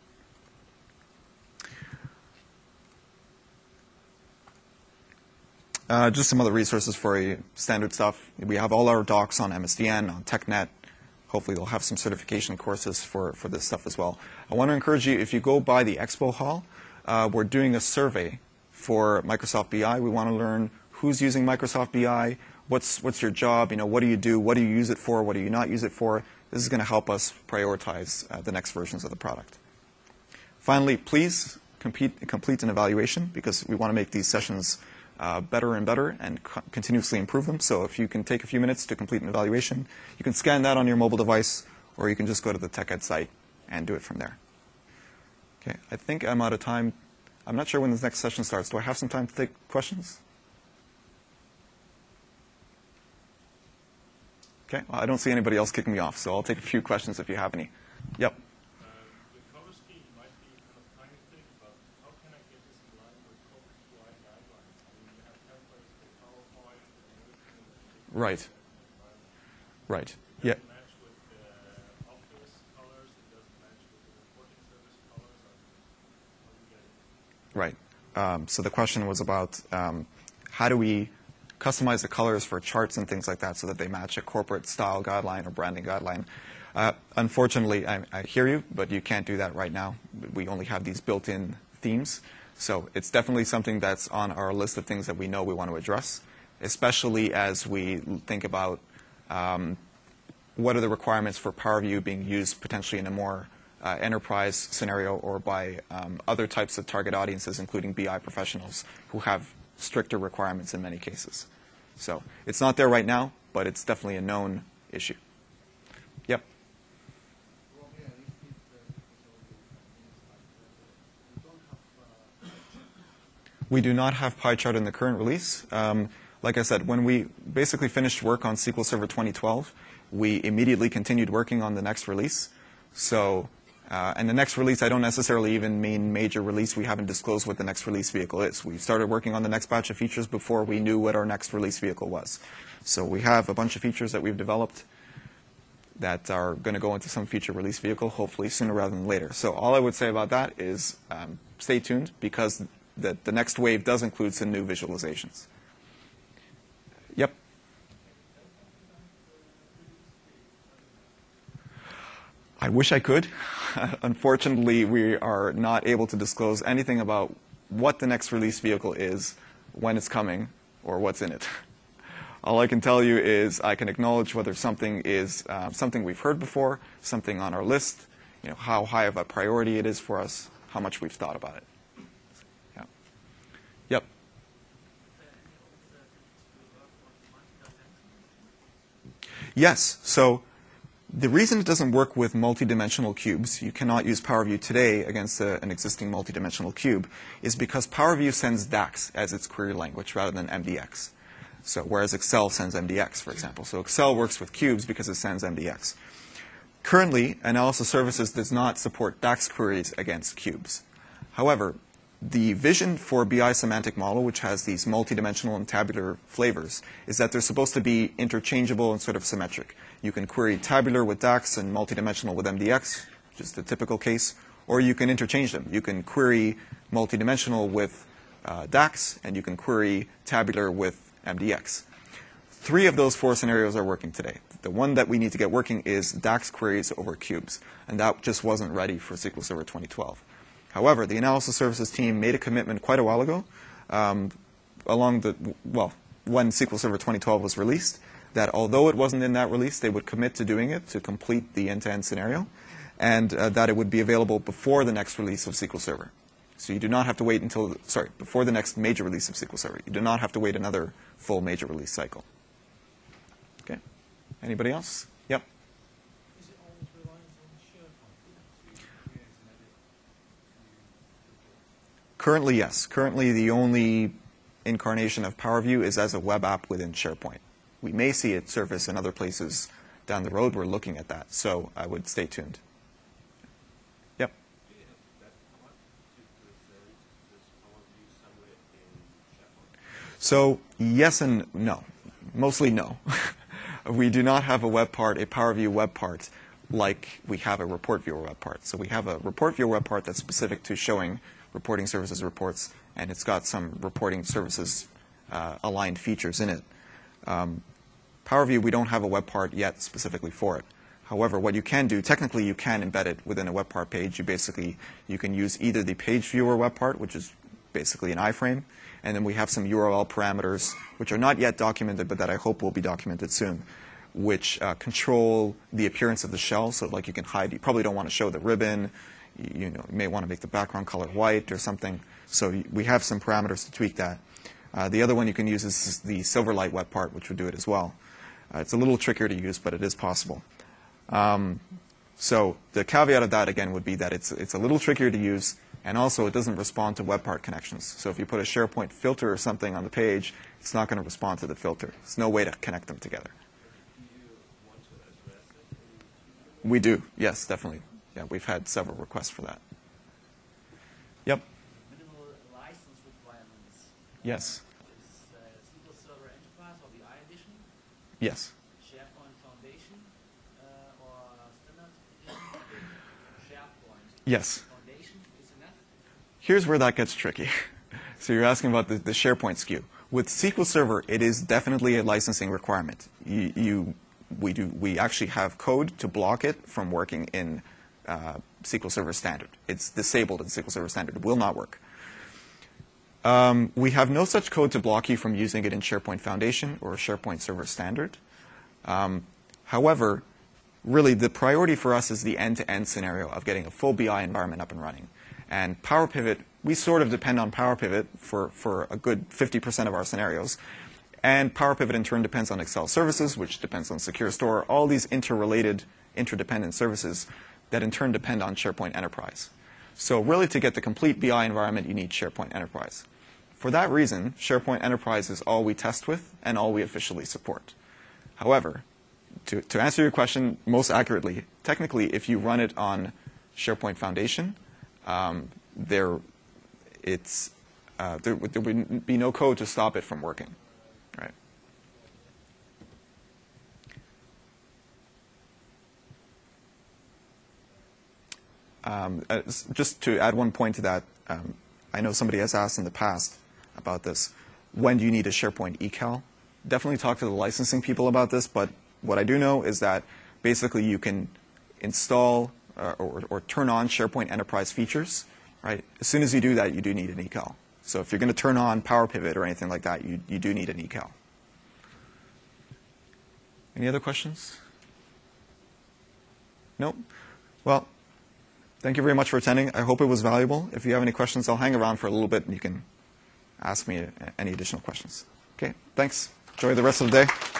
Uh, just some other resources for you, standard stuff. We have all our docs on M S D N, on TechNet. Hopefully they'll have some certification courses for, for this stuff as well. I want to encourage you, if you go by the expo hall, uh, we're doing a survey for Microsoft B I. We want to learn who's using Microsoft B I, what's, what's your job, you know, what do you do, what do you use it for, what do you not use it for. This is going to help us prioritize uh, the next versions of the product. Finally, please compete, complete an evaluation, because we want to make these sessions uh, better and better and co continuously improve them. So if you can take a few minutes to complete an evaluation, you can scan that on your mobile device, or you can just go to the TechEd site and do it from there. Okay, I think I'm out of time. I'm not sure when this next session starts. Do I have some time to take questions? Okay, well, I don't see anybody else kicking me off, so I'll take a few questions if you have any. Yep. The color scheme might be kind of tiny thing, but how can I get this in line with corporate U I guidelines? I mean, you have templates for PowerPoint and everything. Right. Right. Yeah. It doesn't match with the Office colors. It doesn't match with the reporting service colors. How do you get it? Right. Um, so the question was about um, how do we customize the colors for charts and things like that so that they match a corporate style guideline or branding guideline. Uh, unfortunately, I, I hear you, but you can't do that right now. We only have these built-in themes. So it's definitely something that's on our list of things that we know we want to address, especially as we think about um, what are the requirements for PowerView being used potentially in a more uh, enterprise scenario or by um, other types of target audiences, including B I professionals who have stricter requirements in many cases. So it's not there right now, but it's definitely a known issue. Yep. We do not have pie chart in the current release. Um, like I said, when we basically finished work on S Q L Server twenty twelve, we immediately continued working on the next release. So, uh, and the next release, I don't necessarily even mean major release. We haven't disclosed what the next release vehicle is. We started working on the next batch of features before we knew what our next release vehicle was. So we have a bunch of features that we've developed that are going to go into some future release vehicle, hopefully sooner rather than later. So all I would say about that is um, stay tuned, because the, the next wave does include some new visualizations. Yep. I wish I could. Unfortunately, we are not able to disclose anything about what the next release vehicle is, when it's coming, or what's in it. All I can tell you is I can acknowledge whether something is uh, something we've heard before, something on our list, you know, how high of a priority it is for us, how much we've thought about it. Yeah. Yep. Yes. So the reason it doesn't work with multidimensional cubes, you cannot use PowerView today against a, an existing multidimensional cube, is because PowerView sends DAX as its query language rather than M D X. So whereas Excel sends M D X, for example. So Excel works with cubes because it sends M D X. Currently, Analysis Services does not support DAX queries against cubes. However, the vision for B I Semantic Model, which has these multidimensional and tabular flavors, is that they're supposed to be interchangeable and sort of symmetric. You can query tabular with DAX and multidimensional with M D X, just a typical case, or you can interchange them. You can query multidimensional with uh, DAX, and you can query tabular with M D X. Three of those four scenarios are working today. The one that we need to get working is DAX queries over cubes, and that just wasn't ready for S Q L Server twenty twelve. However, the Analysis Services team made a commitment quite a while ago, um, along the, well, when S Q L Server twenty twelve was released, that although it wasn't in that release, they would commit to doing it to complete the end-to-end scenario, and uh, that it would be available before the next release of S Q L Server. So you do not have to wait until, sorry, before the next major release of S Q L Server. You do not have to wait another full major release cycle. Okay. Anybody else? Yep. Is it always reliant on SharePoint? Currently, yes. Currently, the only incarnation of PowerView is as a web app within SharePoint. We may see it surface in other places down the road. We're looking at that. So I would stay tuned. Yep. Do you have that part to present this PowerView somewhere in SharePoint? So yes and no. Mostly no. We do not have a web part, a PowerView web part, like we have a Report Viewer web part. So we have a Report Viewer web part that's specific to showing reporting services reports, and it's got some reporting services uh, aligned features in it. Um, PowerView, we don't have a web part yet specifically for it. However, what you can do, technically you can embed it within a web part page. You basically, you can use either the page viewer web part, which is basically an iframe, and then we have some U R L parameters, which are not yet documented, but that I hope will be documented soon, which uh, control the appearance of the shell. So like you can hide, you probably don't want to show the ribbon, you, you know, you may want to make the background color white or something. So we have some parameters to tweak that. Uh, the other one you can use is the Silverlight web part, which would do it as well. Uh, it's a little trickier to use, but it is possible. Um, so the caveat of that, again, would be that it's, it's a little trickier to use, and also it doesn't respond to web part connections. So if you put a SharePoint filter or something on the page, it's not going to respond to the filter. There's no way to connect them together. Do you want to address it? We do, yes, definitely. Yeah, we've had several requests for that. Yep. Minimal license requirements. Yes. Is uh, S Q L Server Enterprise or the iEdition, Yes. SharePoint Foundation, uh, or Standard Edition? SharePoint Yes. Foundation is enough. Here's where that gets tricky. So you're asking about the, the SharePoint S K U. With S Q L Server, it is definitely a licensing requirement. You, you, we, do, we actually have code to block it from working in uh, S Q L Server Standard. It's disabled in S Q L Server Standard. It will not work. Um, we have no such code to block you from using it in SharePoint Foundation or SharePoint Server Standard. Um, however, really the priority for us is the end-to-end scenario of getting a full B I environment up and running. And PowerPivot, we sort of depend on PowerPivot for, for a good fifty percent of our scenarios. And PowerPivot in turn depends on Excel services, which depends on Secure Store, all these interrelated, interdependent services that in turn depend on SharePoint Enterprise. So really to get the complete B I environment, you need SharePoint Enterprise. For that reason, SharePoint Enterprise is all we test with and all we officially support. However, to, to answer your question most accurately, technically if you run it on SharePoint Foundation, um, there, it's, uh, there, there would be no code to stop it from working. Right. Um, uh, just to add one point to that, um, I know somebody has asked in the past about this. When do you need a SharePoint eCal? Definitely talk to the licensing people about this, but what I do know is that basically you can install uh, or, or turn on SharePoint Enterprise features. Right? As soon as you do that, you do need an eCal. So if you're going to turn on PowerPivot or anything like that, you, you do need an eCal. Any other questions? Nope. Well, thank you very much for attending. I hope it was valuable. If you have any questions, I'll hang around for a little bit and you can ask me any additional questions. Okay, thanks. Enjoy the rest of the day.